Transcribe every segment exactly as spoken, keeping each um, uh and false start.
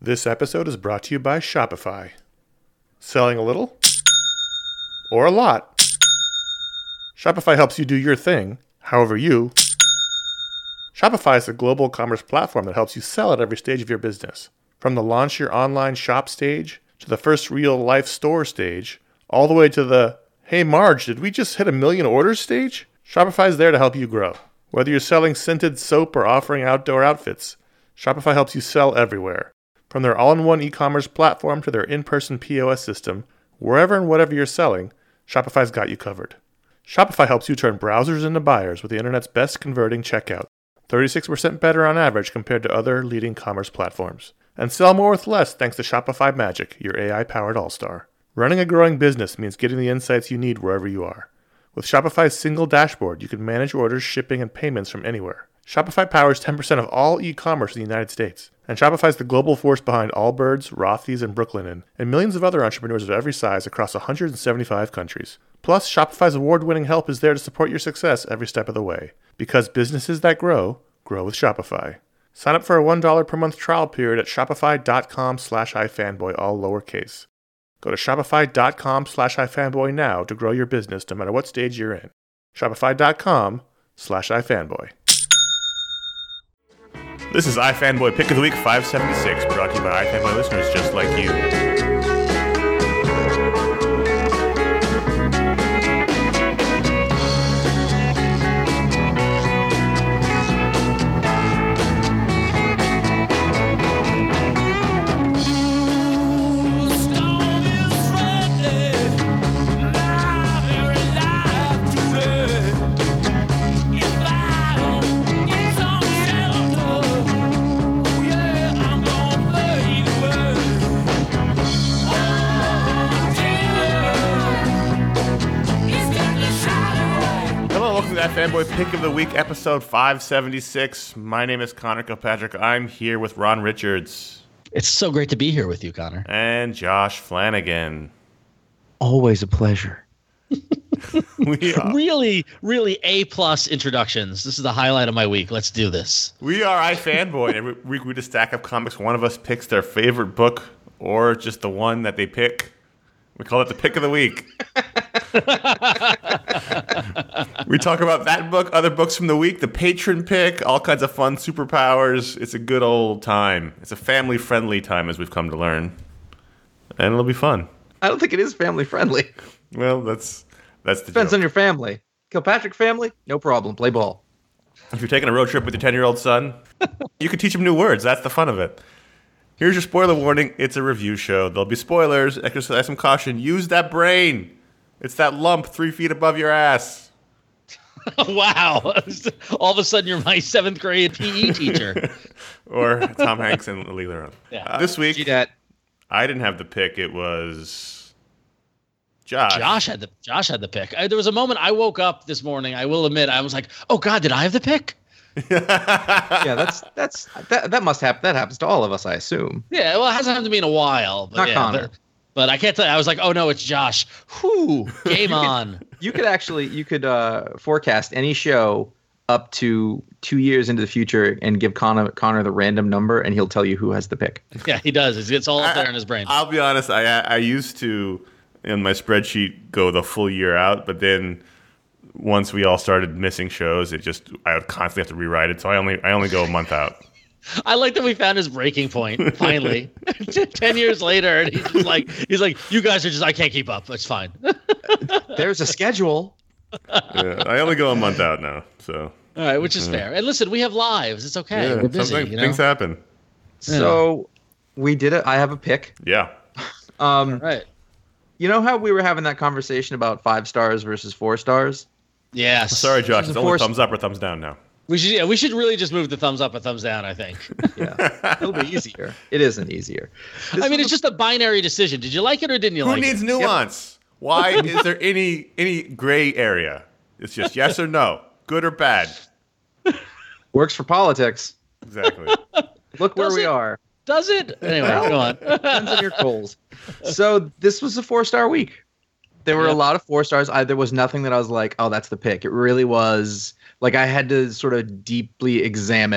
This episode is brought to you by Shopify. Selling a little? Or a lot? Shopify helps you do your thing, however you. Shopify is a global commerce platform that helps you sell at every stage of your business. From the launch your online shop stage, to the first real-life store stage, all the way to the, hey Marge, did we just hit a million orders stage? Shopify is there to help you grow. Whether you're selling scented soap or offering outdoor outfits, Shopify helps you sell everywhere. From their all-in-one e-commerce platform to their in-person P O S system, wherever and whatever you're selling, Shopify's got you covered. Shopify helps you turn browsers into buyers with the internet's best converting checkout, thirty-six percent better on average compared to other leading commerce platforms. And sell more with less thanks to Shopify Magic, your A I-powered all-star. Running a growing business means getting the insights you need wherever you are. With Shopify's single dashboard, you can manage orders, shipping, and payments from anywhere. Shopify powers ten percent of all e-commerce in the United States. And Shopify's the global force behind Allbirds, Rothy's, and Brooklinen, and millions of other entrepreneurs of every size across one hundred seventy-five countries. Plus, Shopify's award-winning help is there to support your success every step of the way. Because businesses that grow, grow with Shopify. Sign up for a one dollar per month trial period at shopify.com slash ifanboy, all lowercase. Go to shopify.com slash ifanboy now to grow your business no matter what stage you're in. Shopify.com slash ifanboy. This is iFanboy Pick of the Week five seventy-six, brought to you by iFanboy listeners just like you. Fanboy Pick of the Week, episode five seventy-six. My name is Connor Kilpatrick. I'm here with Ron Richards. It's so great to be here with you, Connor. And Josh Flanagan. Always a pleasure. we are, really, really A-plus introductions. This is the highlight of my week. Let's do this. We are iFanboy. Every week we just stack up comics. One of us picks their favorite book or just the one that they pick. We call it the Pick of the Week. We talk about that book, other books from the week, the patron pick, all kinds of fun superpowers. It's a good old time. It's a family-friendly time, as we've come to learn. And it'll be fun. I don't think it is family-friendly. Well, that's that's the Depends joke. on your family. Kilpatrick family, no problem. Play ball. If you're taking a road trip with your ten-year-old son, you can teach him new words. That's the fun of it. Here's your spoiler warning. It's a review show. There'll be spoilers. Exercise some caution. Use that brain. It's that lump three feet above your ass. Wow. All of a sudden, you're my seventh grade P E teacher. Or Tom Hanks and Lee Leron. Yeah. Uh, this week, G-Dat. I didn't have the pick. It was Josh. Josh had the Josh had the pick. I, there was a moment I woke up this morning. I will admit, I was like, "Oh God, did I have the pick?" Yeah, that's that's that that must happen. That happens to all of us, I assume. Yeah, well, it hasn't happened to me in a while. But Not yeah, Connor. But, but I can't tell you. I was like, "Oh no, it's Josh." Whoo, game on. You could actually you could uh, forecast any show up to two years into the future and give Connor Connor the random number, and he'll tell you who has the pick. Yeah, he does. It's, it's all up there in his brain. I'll be honest. I I used to in my spreadsheet go the full year out, but then once we all started missing shows, it just I would constantly have to rewrite it. So I only I only go a month out. I like that we found his breaking point finally. Ten years later, and he's just like he's like, "You guys are just I can't keep up. It's fine." There's a schedule. Yeah, I only go a month out now. So all right, which is fair. And listen, we have lives. It's okay. yeah, We're busy. sometimes You know? things happen. So we did it. I have a pick. Yeah. Um, Right. You know how we were having that conversation about five stars versus four stars? Yes. Sorry, Josh. She's It's a only force- thumbs up or thumbs down now. We should. Yeah, we should really just move the thumbs up or thumbs down. I think. Yeah, it'll be easier. It isn't easier. This I mean, was it's just a binary decision. Did you like it or didn't you Who like needs it? nuance? Why is there any any gray area? It's just yes or no, good or bad. Works for politics. Exactly. Look where Does we it? are. Does it? Anyway, go on. Depends on your goals. So this was a four-star week. There were Yeah. a lot of four stars. I, there was nothing that I was like, oh, that's the pick. It really was like I had to sort of deeply examine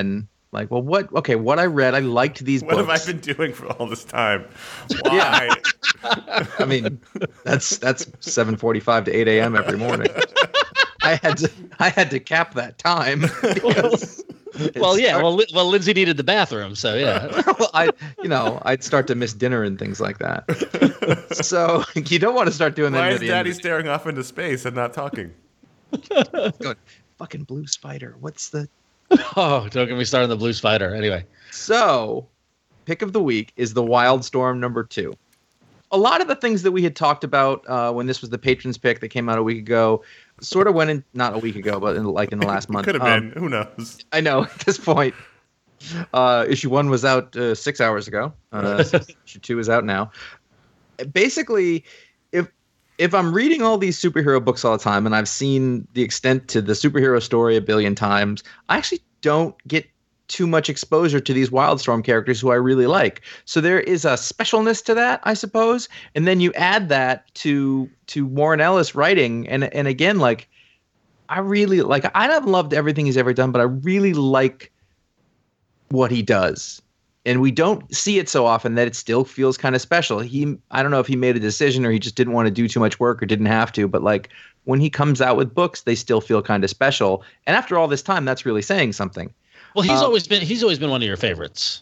Like, well, what? Okay, what I read, I liked these What books. have I been doing for all this time? Why? I mean, that's that's seven forty-five to eight a.m. every morning. I had to I had to cap that time. because Well, it yeah. start- Well, Li- well, Lindsay needed the bathroom, so yeah. well, I you know I'd start to miss dinner and things like that. So you don't want to start doing that. Why at is the end Daddy of the- staring off into space and not talking? going, fucking blue spider. What's the Oh, don't get me started on the Blue Spider. Anyway, So, pick of the week is the Wildstorm number two. A lot of the things that we had talked about uh, when this was the Patrons pick that came out a week ago sort of went in, not a week ago, but in, like in the last month. Could have Um, been. Who knows? I know at this point. Uh, issue one was out uh, six hours ago. Uh, issue two is out now. Basically, if if I'm reading all these superhero books all the time, and I've seen the extent to the superhero story a billion times, I actually don't get too much exposure to these Wildstorm characters who I really like. So there is a specialness to that, I suppose. And then you add that to to Warren Ellis writing, and and again, like I really like. I haven't loved everything he's ever done, but I really like what he does. And we don't see it so often that it still feels kind of special. He, I don't know if he made a decision or he just didn't want to do too much work or didn't have to, but like when he comes out with books, they still feel kind of special. And after all this time, that's really saying something. well, he's Um, always been he's always been one of your favorites.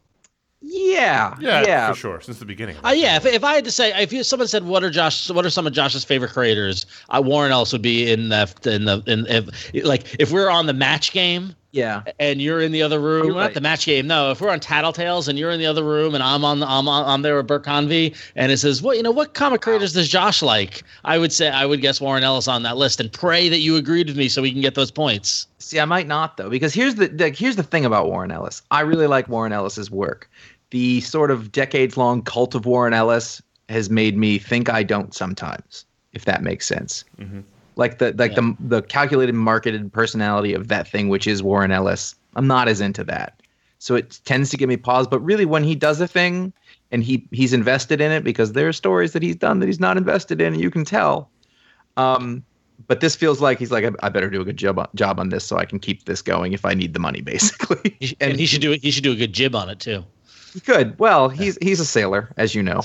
Yeah. Yeah, Yeah. for sure. Since the beginning. Uh, yeah, if, if I had to say, if you, someone said, "What are Josh? What are some of Josh's favorite creators?" Uh, Warren Ellis would be in the in the in if, like if we're on the match game Yeah. and you're in the other room, You're not right. the match game. No, if we're on Tattletales and you're in the other room and I'm on the, I'm on, I'm there with Bert Convey and it says, "What you know? What comic creators does Josh like?" I would say I would guess Warren Ellis on that list and pray that you agreed with me so we can get those points. See, I might not though, because here's the, the here's the thing about Warren Ellis. I really like Warren Ellis's work. The sort of decades-long cult of Warren Ellis has made me think I don't sometimes, if that makes sense. Mhm. Like the like Yeah. the the calculated, marketed personality of that thing, which is Warren Ellis. I'm not as into that, so it tends to give me pause. But really, when he does a thing and he he's invested in it, because there are stories that he's done that he's not invested in, and you can tell. Um, but this feels like he's like, I, I better do a good job on, job on this so I can keep this going if I need the money, basically. He sh- and he should do it. He should do a good jib on it too. He could. Well, he's he's a sailor, as you know.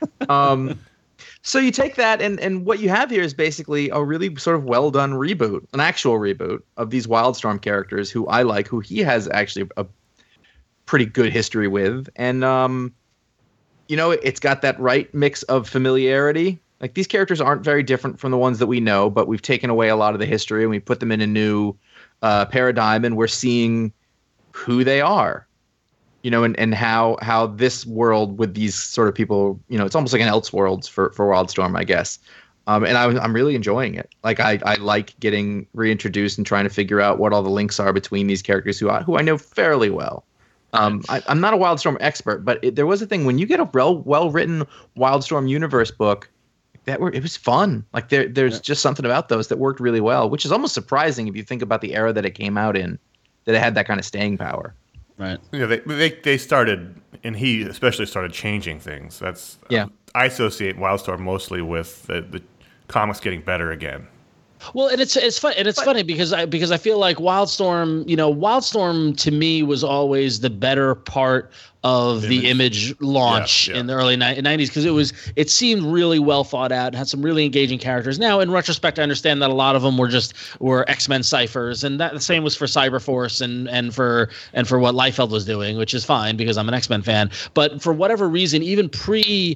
Um, so you take that, and and what you have here is basically a really sort of well done reboot, an actual reboot of these Wildstorm characters who I like, who he has actually a pretty good history with, and um, you know, it's got that right mix of familiarity. Like these characters aren't very different from the ones that we know, but we've taken away a lot of the history and we put them in a new uh, paradigm, and we're seeing who they are. You know, and, and how how this world with these sort of people, you know, it's almost like an Elseworlds for, for Wildstorm, I guess. Um, and I, I'm really enjoying it. Like, I, I like getting reintroduced and trying to figure out what all the links are between these characters who I, who I know fairly well. Um, I, I'm not a Wildstorm expert, but it, there was a thing when you get a well well written Wildstorm universe book that were it was fun. Like there there's Yeah. just something about those that worked really well, which is almost surprising if you think about the era that it came out in, that it had that kind of staying power. Right. Yeah, they, they they started, and he especially started changing things. That's Yeah. um, I associate Wildstorm mostly with the, the comics getting better again. Well, and it's it's fun and it's But- funny because I because I feel like Wildstorm, you know, Wildstorm to me was always the better part of the Image launch Yeah, yeah. in the early nineties because it was it seemed really well thought out and had some really engaging characters. Now, in retrospect, I understand that a lot of them were just were X-Men ciphers, and that the same was for Cyberforce and and for and for what Liefeld was doing, which is fine because I'm an X-Men fan. But for whatever reason, even pre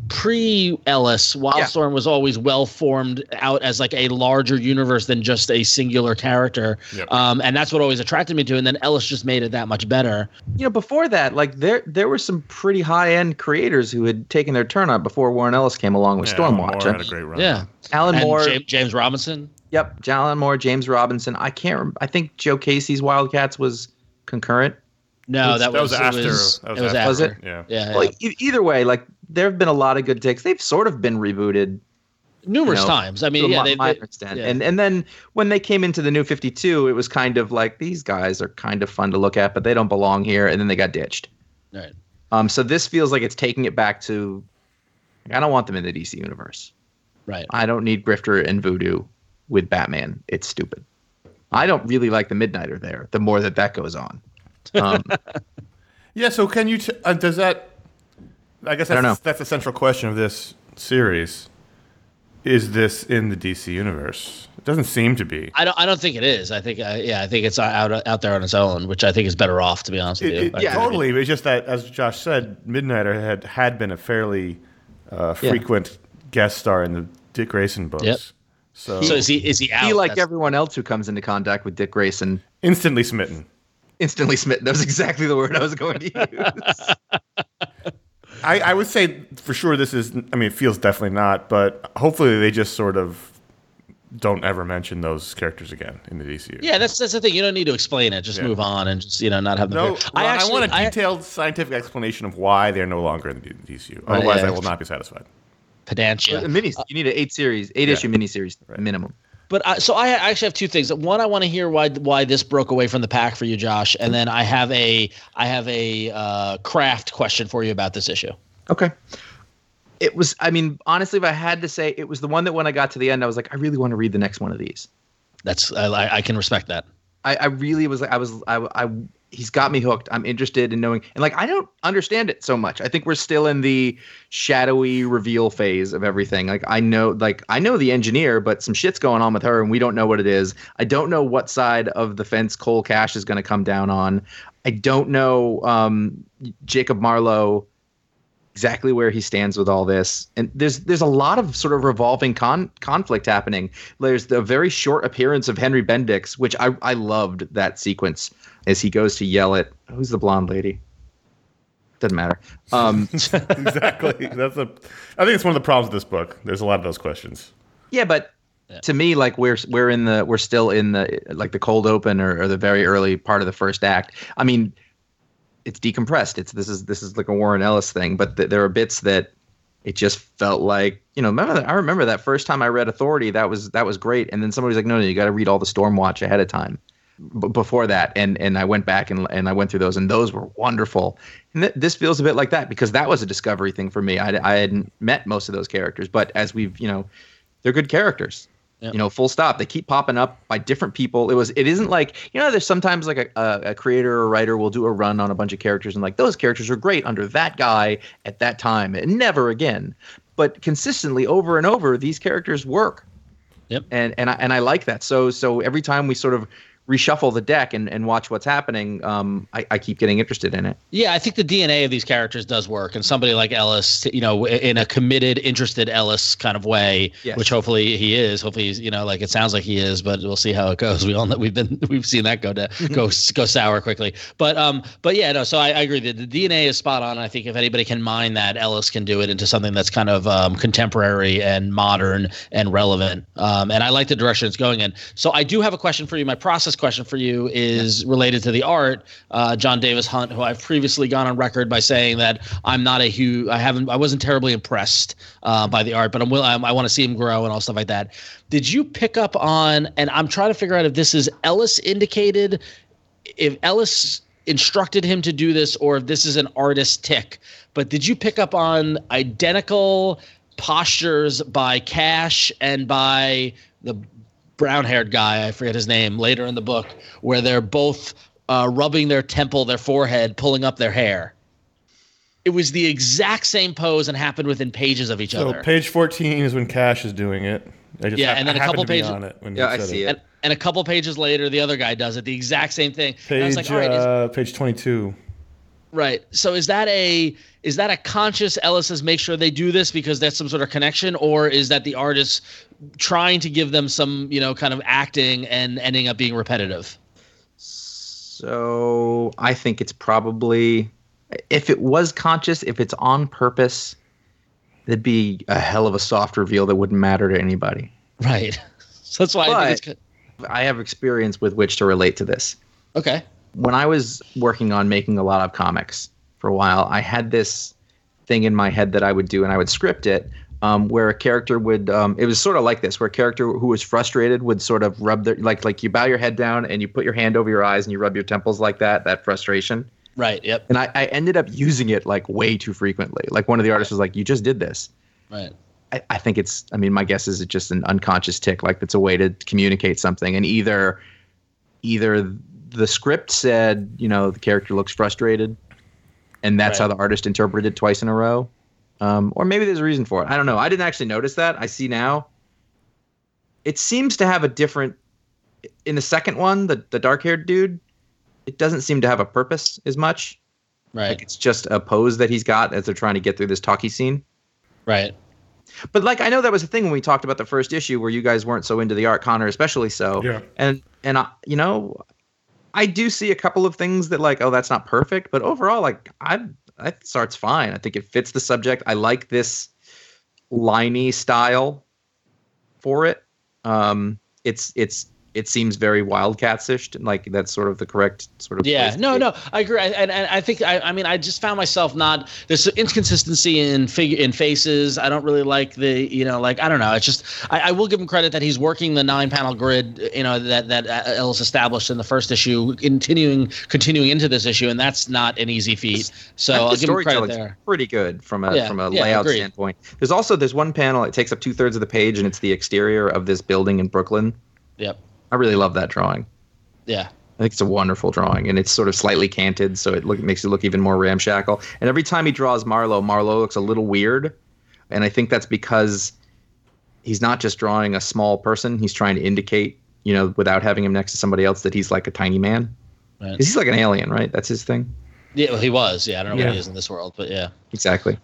pre Ellis, Wildstorm was always well formed out as like a larger universe than just a singular character, Yep. um, and that's what always attracted me to. And then Ellis just made it that much better. You know, before that, like there there were some pretty high end creators who had taken their turn on before Warren Ellis came along with Yeah, Alan Stormwatch. Moore had a great run. Yeah, Alan and Moore, James, James Robinson. yep, Alan Moore, James Robinson. I can't. Rem- I think Joe Casey's Wildcats was concurrent. No, that, that was, was it after. was- that it was after. Was it? Yeah. Yeah, Well, yeah. e- either way, like there have been a lot of good takes. They've sort of been rebooted numerous you know, times. I to mean, a yeah, mi- they, minor they, extent. yeah. And and then when they came into the New fifty-two, it was kind of like these guys are kind of fun to look at, but they don't belong here. And then they got ditched. right. Um, so this feels like it's taking it back to. I don't want them in the D C universe. Right. I don't need Grifter and Voodoo with Batman. It's stupid. I don't really like the Midnighter there. The more that that goes on, Um, Yeah, so can you, t- uh, does that, I guess I don't that's, know. that's the central question of this series. Is this in the D C universe? It doesn't seem to be. I don't. I don't think it is. I think. Uh, yeah, I think it's out out there on its own, which I think is better off. To be honest with It, you. it, I yeah, think- totally. It's just that, as Josh said, Midnighter had, had been a fairly uh, frequent guest star in the Dick Grayson books. Yep. So, So is he? Is he out? he, like That's- everyone else who comes into contact with Dick Grayson, instantly smitten. instantly smitten. That was exactly the word I was going to use. I, I would say for sure this is, I mean, it feels definitely not, but hopefully they just sort of don't ever mention those characters again in the D C U. Yeah, that's that's the thing. You don't need to explain it. Just Yeah. move on and just you know not have the. No, fear. well, I, actually, want a I- detailed scientific explanation of why they're no longer in the D C U. Otherwise, yeah. I will not be satisfied. pedantia. A mini, you need an eight series, eight Yeah. issue miniseries minimum. But I, so I actually have two things. One, I want to hear why why this broke away from the pack for you, Josh, and then I have a I have a uh, craft question for you about this issue. Okay. It was, I mean, honestly, if I had to say, it was the one that when I got to the end, I was like, I really want to read the next one of these. That's I, I can respect that. I, I really was like, I was, I, I, he's got me hooked. I'm interested in knowing, and like, I don't understand it so much. I think we're still in the shadowy reveal phase of everything. Like, I know, like, I know the engineer, but some shit's going on with her, and we don't know what it is. I don't know what side of the fence Cole Cash is going to come down on. I don't know um, Jacob Marlowe exactly where he stands with all this, and there's there's a lot of sort of revolving con- conflict happening. There's the very short appearance of Henry Bendix, which I I loved that sequence as he goes to yell at who's the blonde lady. Doesn't matter. Um, Exactly. That's a. I think it's one of the problems with this book. There's a lot of those questions. yeah, but to me, like we're we're in the we're still in the like the cold open or, or the very early part of the first act. I mean, it's decompressed. It's this is this is like a Warren Ellis thing, but th- there are bits that it just felt like, you know, remember that, I remember that first time I read Authority, that was that was great, and then somebody was like, no, no, you got to read all the Stormwatch ahead of time. B- before that, and and I went back and and I went through those, and those were wonderful. And th- this feels a bit like that because that was a discovery thing for me. I I hadn't met most of those characters, but as we've, you know, they're good characters. Yep. You know, full stop. They keep popping up by different people. It was. It isn't like, you know, there's sometimes like a, a, a creator or a writer will do a run on a bunch of characters and like those characters are great under that guy at that time and never again. But consistently over and over, these characters work. Yep. And and I and I like that. So so every time we sort of reshuffle the deck and, and watch what's happening, um, I, I keep getting interested in it. Yeah, I think the D N A of these characters does work, and somebody like Ellis, you know, in a committed, interested Ellis kind of way, Yes. which hopefully he is. Hopefully, he's, you know, like it sounds like he is, but we'll see how it goes. We all know we've been we've seen that go to go go sour quickly. But um, but yeah, no. So I, I agree that the D N A is spot on. I think if anybody can mine that, Ellis can do it into something that's kind of um, contemporary and modern and relevant. Um, and I like the direction it's going in. So I do have a question for you. My process question for you is related to the art. Uh, John Davis Hunt, who I've previously gone on record by saying that I'm not a huge, I haven't, I wasn't terribly impressed uh, by the art, but I'm will, I'm, I want to see him grow and all stuff like that. Did you pick up on? And I'm trying to figure out if this is Ellis indicated, if Ellis instructed him to do this, or if this is an artist tick. But did you pick up on identical postures by Cash and by the brown-haired guy, I forget his name, later in the book, where they're both uh, rubbing their temple, their forehead, pulling up their hair? It was the exact same pose and happened within pages of each So other. page fourteen is when Cash is doing it. I just Yeah, ha- and then I a couple happened to be pages- on it when Yeah, you I said see it. and, and a couple pages later, the other guy does it, the exact same thing. And I was Page like, all right, is- uh, page twenty-two. right. So is that a is that a conscious Ellis says make sure they do this because that's some sort of connection, or is that the artist trying to give them some, you know, kind of acting and ending up being repetitive? So I think it's probably, if it was conscious, if it's on purpose, it'd be a hell of a soft reveal that wouldn't matter to anybody. Right. So that's why I think it's I have experience with which to relate to this. okay. When I was working on making a lot of comics for a while, I had this thing in my head that I would do, and I would script it, um, where a character would, um, it was sort of like this, where a character who was frustrated would sort of rub their, like, like you bow your head down and you put your hand over your eyes and you rub your temples like that, that frustration. Right. Yep. And I, I ended up using it like way too frequently. Like one of the artists was like, you just did this. Right. I, I think it's, I mean, my guess is it's just an unconscious tick. Like it's a way to communicate something. And either, either the script said, you know, the character looks frustrated, and that's Right. how the artist interpreted it twice in a row. Um, or maybe there's a reason for it. I don't know. I didn't actually notice that. I see now. It seems to have a different. In the second one, the the dark haired dude, it doesn't seem to have a purpose as much. Right. Like it's just a pose that he's got as they're trying to get through this talkie scene. Right. But like I know that was a thing when we talked about the first issue where you guys weren't so into the art, Connor especially so. Yeah. And and I, you know, I do see a couple of things that like, oh, that's not perfect, but overall, like I I think this art's fine. I think it fits the subject. I like this liney style for it. Um, it's it's it seems very Wildcats-ish, like that's sort of the correct sort of. Yeah, place to no, be. no, I agree. I- And I, I think, I, I mean, I just found myself not, there's inconsistency in figure in faces. I don't really like the, you know, like, I don't know. It's just, I, I will give him credit that he's working the nine panel grid, you know, that, that uh, was established in the first issue, continuing, continuing into this issue. And that's not an easy feat. So I think I'll the give him credit storytelling's there. pretty good from a Yeah, from a yeah, layout agreed. standpoint. There's also there's one panel it takes up two thirds of the page and it's the exterior of this building in Brooklyn. Yep. I really love that drawing. Yeah. I think it's a wonderful drawing, and it's sort of slightly canted, so it look, makes it look even more ramshackle. And every time he draws Marlowe, Marlowe looks a little weird, and I think that's because he's not just drawing a small person. He's trying to indicate, you know, without having him next to somebody else, that he's like a tiny man. Right. 'Cause he's like an alien, right? That's his thing. Yeah, well, he was. Yeah, I don't know Yeah. what he is in this world, but yeah. Exactly.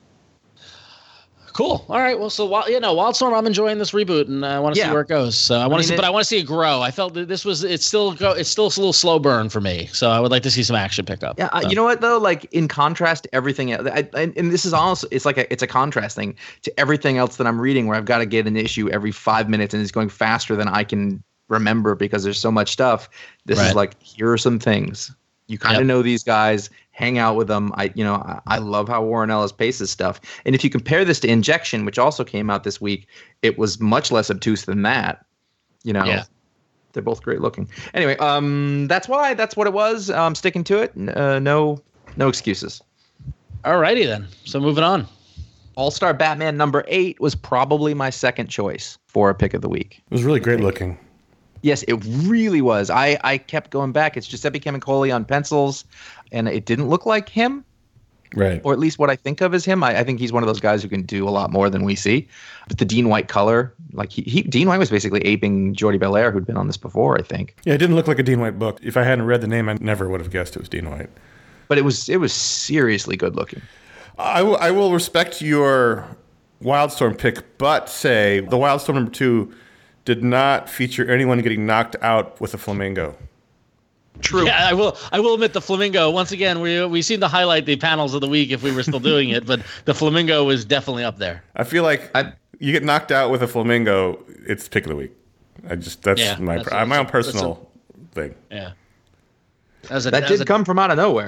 Cool. All right. Well, so Wild, you know, Wildstorm, I'm enjoying this reboot, and I want to Yeah. see where it goes. So I want to mean, see, it- but I want to see it grow. I felt that this was, it's still go, it's still a little slow burn for me. So I would like to see some action pick up. Yeah, uh, So. you know what though? Like in contrast to everything else, I, and, and this is also it's like a it's a contrast thing to everything else that I'm reading, where I've got to get an issue every five minutes, and it's going faster than I can remember because there's so much stuff. This Right. is like, here are some things you kind of Yep. know these guys, hang out with them. I you know I, I love how Warren Ellis paces stuff, and if you compare this to Injection, which also came out this week, it was much less obtuse than that. You know. Yeah. They're both great looking. Anyway, um, that's why. That's what it was. I'm sticking to it. N- Uh, no, no excuses. All righty then. So moving on. All Star Batman number eight was probably my second choice for a pick of the week. It was really great looking. Yes, it really was. I, I kept going back. It's Giuseppe Camicoli on pencils, and it didn't look like him, Right. or at least what I think of as him. I, I think he's one of those guys who can do a lot more than we see. But the Dean White color, like he, he Dean White was basically aping Jordi Belair, who'd been on this before, I think. Yeah, it didn't look like a Dean White book. If I hadn't read the name, I never would have guessed it was Dean White. But it was it was seriously good looking. I will, I will respect your Wildstorm pick, but say the Wildstorm number two did not feature anyone getting knocked out with a flamingo. True. Yeah, I will. I will admit the flamingo. Once again, we we seem to highlight the panels of the week if we were still doing it, but the flamingo was definitely up there. I feel like I- you get knocked out with a flamingo, it's pick of the week. I just that's Yeah, my that's- uh, my own that's a- personal thing, Yeah. That, was a, That that was did a- come from out of nowhere.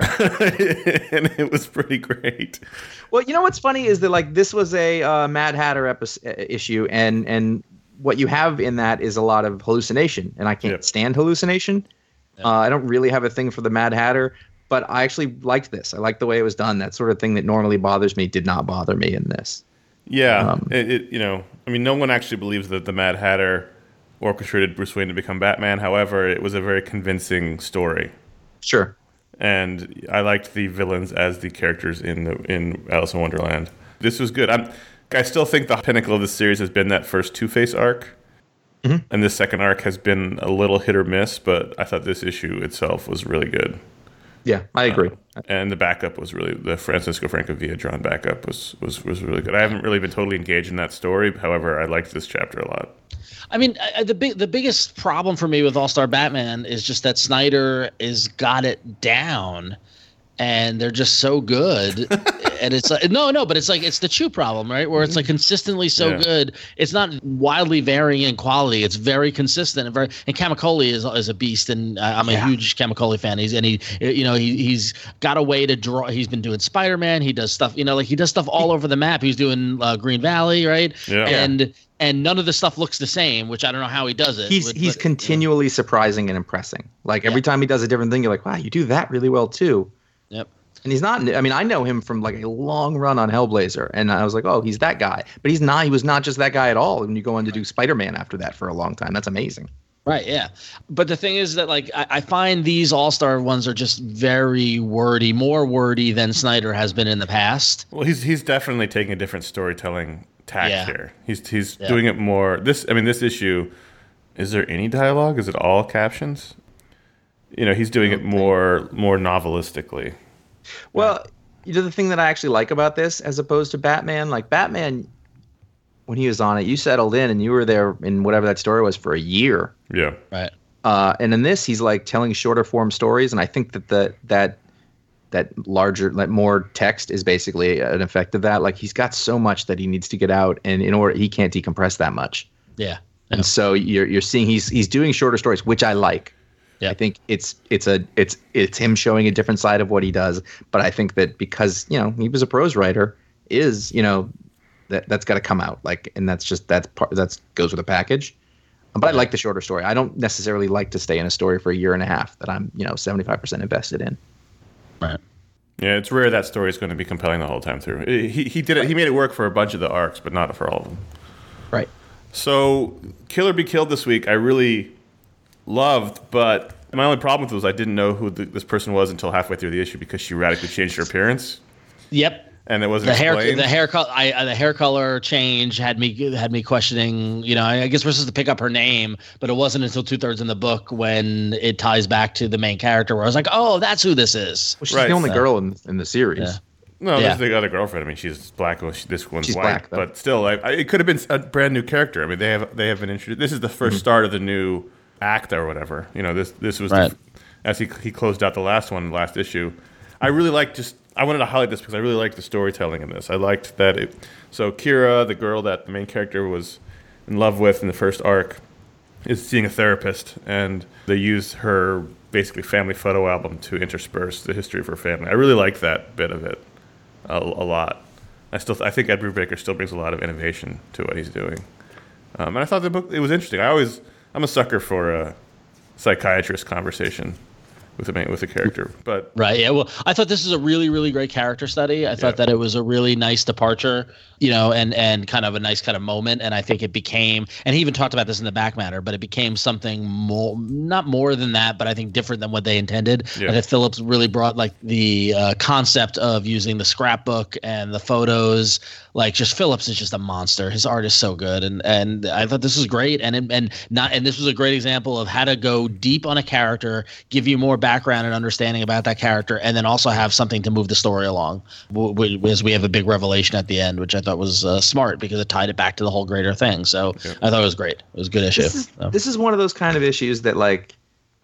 and it was pretty great. Well, you know what's funny is that like this was a uh, Mad Hatter episode, issue, and and what you have in that is a lot of hallucination, and I can't Yep. stand hallucination. Uh, I don't really have a thing for the Mad Hatter, but I actually liked this. I liked the way it was done. That sort of thing that normally bothers me did not bother me in this. Yeah, Um, it, it you know, I mean, no one actually believes that the Mad Hatter orchestrated Bruce Wayne to become Batman. However, it was a very convincing story, Sure. and I liked the villains as the characters in the in Alice in Wonderland. This was good. I'm, I still think the pinnacle of the series has been that first Two-Face arc, Mhm. and this second arc has been a little hit or miss. But I thought this issue itself was really good. Yeah, I agree. And the backup was really the Francisco Francavilla drawn backup was, was was really good. I haven't really been totally engaged in that story. However, I liked this chapter a lot. I mean, I, the big the biggest problem for me with All Star Batman is just that Snyder is got it down, and they're just so good. And it's like no, no, but it's like it's the Chew problem, right? Where it's like consistently so Yeah. good. It's not wildly varying in quality. It's very consistent and very. And Camicoli is is a beast, and uh, I'm a Yeah. huge Camicoli fan. He's and he, you know, he he's got a way to draw. He's been doing Spider Man. He does stuff, you know, like he does stuff all over the map. He's doing uh, Green Valley, right? Yeah. And and none of the stuff looks the same, which I don't know how he does it. He's with- he's but- continually surprising and impressing. Like every Yeah. time he does a different thing, you're like, wow, you do that really well too. Yep. And he's not. I mean, I know him from like a long run on Hellblazer, and I was like, oh, he's that guy. But he's not. He was not just that guy at all. And you go on to do Spider-Man after that for a long time. That's amazing. Right, yeah. But the thing is that, like, I, I find these All-Star ones are just very wordy, more wordy than Snyder has been in the past. Well, he's he's definitely taking a different storytelling tack Yeah. here. He's he's Yeah. doing it more. This, I mean, this issue. Is there any dialogue? Is it all captions? You know, he's doing it more more novelistically. Well, you know, the thing that I actually like about this, as opposed to Batman, like Batman, when he was on it, you settled in and you were there in whatever that story was for a year. Yeah. Right. Uh, and in this, he's like telling shorter form stories, and I think that the that that larger, that more text is basically an effect of that. Like he's got so much that he needs to get out, and in order he can't decompress that much. Yeah. And so you're you're seeing he's he's doing shorter stories, which I like. Yeah. I think it's it's a it's it's him showing a different side of what he does. But I think that because you know he was a prose writer, is you know that that's got to come out like, and that's just that's part that's goes with the package. But I like the shorter story. I don't necessarily like to stay in a story for a year and a half that I'm you know seventy-five percent invested in. Right. Yeah, it's rare that story is going to be compelling the whole time through. He he did it. He made it work for a bunch of the arcs, but not for all of them. Right. So, Kill or Be Killed this week, I really loved, but my only problem with it was I didn't know who the, this person was until halfway through the issue because she radically changed her appearance, Yep. and it wasn't The hair, explained. the hair color, I, uh, the hair color change had me had me questioning. You know, I guess we're supposed to pick up her name, but it wasn't until two thirds in the book when it ties back to the main character, where I was like, "Oh, that's who this is." Well, she's Right. the only So- girl in in the series. Yeah. No, Yeah. there's the other girlfriend. I mean, she's black. Well, she, this one's She's white, black, though. but still, I, I, it could have been a brand new character. I mean, they have they have been introduced. This is the 1st Mm-hmm. start of the new act or whatever. You know, this this was Right. the, as he he closed out the last one, last issue. I really liked just. I wanted to highlight this because I really liked the storytelling in this. I liked that it. So Kira, the girl that the main character was in love with in the first arc, is seeing a therapist, and they use her basically family photo album to intersperse the history of her family. I really liked that bit of it a, a lot. I still, I think Ed Brubaker still brings a lot of innovation to what he's doing, um, and I thought the book it was interesting. I always, I'm a sucker for a psychiatrist conversation with a with a character, but Right. Yeah. Well, I thought this was a really, really great character study. I thought Yeah. that it was a really nice departure, you know, and and kind of a nice kind of moment. And I think it became, and he even talked about this in the back matter, but it became something more, not more than that, but I think different than what they intended. Yeah. I think Phillips really brought like the uh, concept of using the scrapbook and the photos. Like, just Phillips is just a monster. His art is so good, and and I thought this was great. And it, and not and this was a great example of how to go deep on a character, give you more background and understanding about that character, and then also have something to move the story along. W- w- As we have a big revelation at the end, which I thought was uh, smart because it tied it back to the whole greater thing. So Yeah. I thought it was great. It was a good issue. This is, So. this is one of those kind of issues that like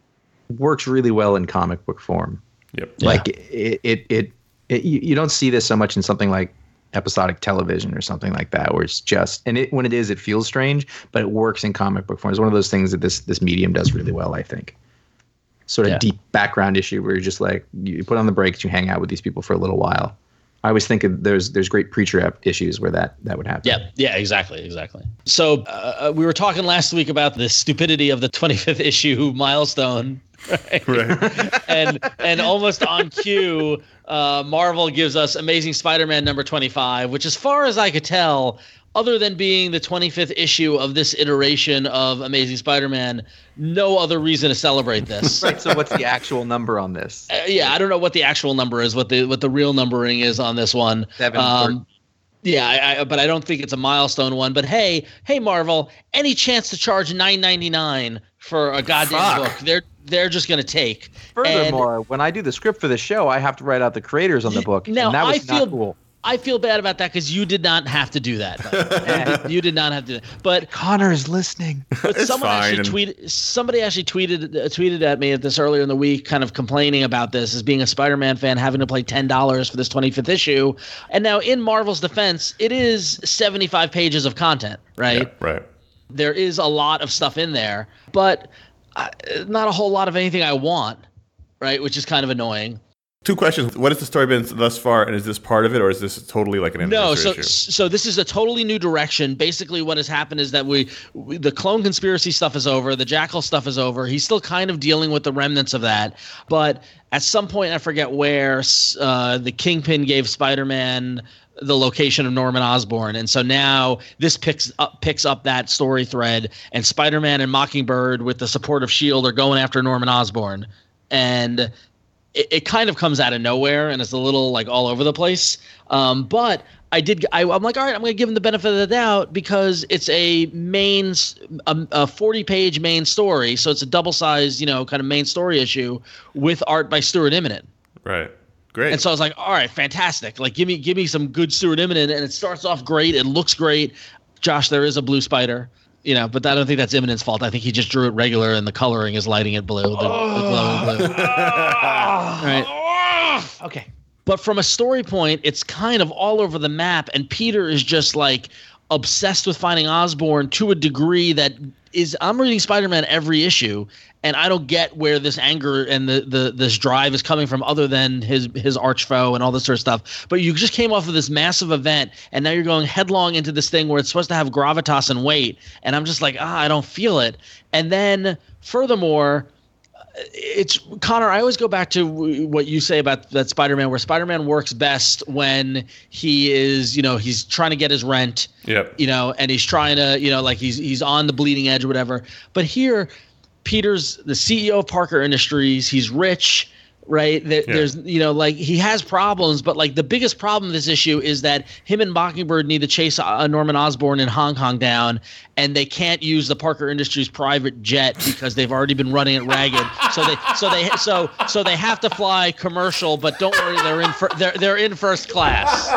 works really well in comic book form. yep, Yeah. Like it, it, it, it you, you don't see this so much in something like episodic television or something like that, where it's just, and it when it is, it feels strange, but it works in comic book form. It's one of those things that this this medium does really well, I think. Sort of Yeah. deep background issue where you're just like you put on the brakes, you hang out with these people for a little while. I always think of, there's there's great Preacher ep- issues where that that would happen. Yeah, yeah, exactly, exactly. So uh, we were talking last week about the stupidity of the twenty-fifth issue milestone, right? right. and and almost on cue, uh, Marvel gives us Amazing Spider-Man number twenty-five, which, as far as I could tell, other than being the twenty-fifth issue of this iteration of Amazing Spider-Man, no other reason to celebrate this. Right. So what's the actual number on this? Uh, yeah, I don't know what the actual number is, what the what the real numbering is on this one. Seven. Um, yeah, I, I, but I don't think it's a milestone one. But hey, hey, Marvel, any chance to charge nine ninety-nine for a goddamn Fuck. book? They're they're just gonna take. Furthermore, when I do the script for the show, I have to write out the creators on the book. Now, and that was I feel- not cool. I feel bad about that because you did not have to do that. by the way. You did not have to. do that. But Connor is listening. But It's someone fine, actually and- tweeted. Somebody actually tweeted uh, tweeted at me at this earlier in the week, kind of complaining about this as being a Spider-Man fan, having to pay ten dollars for this twenty-fifth issue. And now, in Marvel's defense, it is seventy-five pages of content, right? Yeah, right. There is a lot of stuff in there, but uh, not a whole lot of anything I want, right? Which is kind of annoying. Two questions. What has the story been thus far, and is this part of it, or is this totally like an No, anniversary so issue? so this is a totally new direction. Basically, what has happened is that we, we the clone conspiracy stuff is over, the Jackal stuff is over. He's still kind of dealing with the remnants of that, but at some point, I forget where, uh, the Kingpin gave Spider-Man the location of Norman Osborn. And so now this picks up picks up that story thread, and Spider-Man and Mockingbird with the support of S H I E L D are going after Norman Osborn. And it, it kind of comes out of nowhere and it's a little like all over the place. Um, but I did. I, I'm like, all right, I'm going to give him the benefit of the doubt because it's a main, a, a forty page main story. So it's a double sized, you know, kind of main story issue with art by Stuart Immonen. Right. Great. And so I was like, all right, fantastic. Like, give me, give me some good Stuart Immonen. And it starts off great. It looks great. Josh, there is a blue spider, you know, but I don't think that's Immonen's fault. I think he just drew it regular and the coloring is lighting it blue. The, oh. the glowing blue. All right. Okay. But from a story point, it's kind of all over the map. And Peter is just like obsessed with finding Osborn to a degree that is, I'm reading Spider-Man every issue, and I don't get where this anger and the, the this drive is coming from other than his his arch foe and all this sort of stuff. But you just came off of this massive event, and now you're going headlong into this thing where it's supposed to have gravitas and weight. And I'm just like, ah, I don't feel it. And then furthermore, it's Connor, I always go back to what you say about that Spider-Man, where Spider-Man works best when he is, you know, he's trying to get his rent, yep. you know, and he's trying to, you know, like he's he's on the bleeding edge or whatever. But here, Peter's the C E O of Parker Industries. He's rich, right? There, yeah. There's, you know, like he has problems, but like the biggest problem of this issue is that him and Mockingbird need to chase uh, Norman Osborn in Hong Kong down, and they can't use the Parker Industries private jet because they've already been running it ragged. So they, so they, so so they have to fly commercial. But don't worry, they're in fir- they're they're in first class.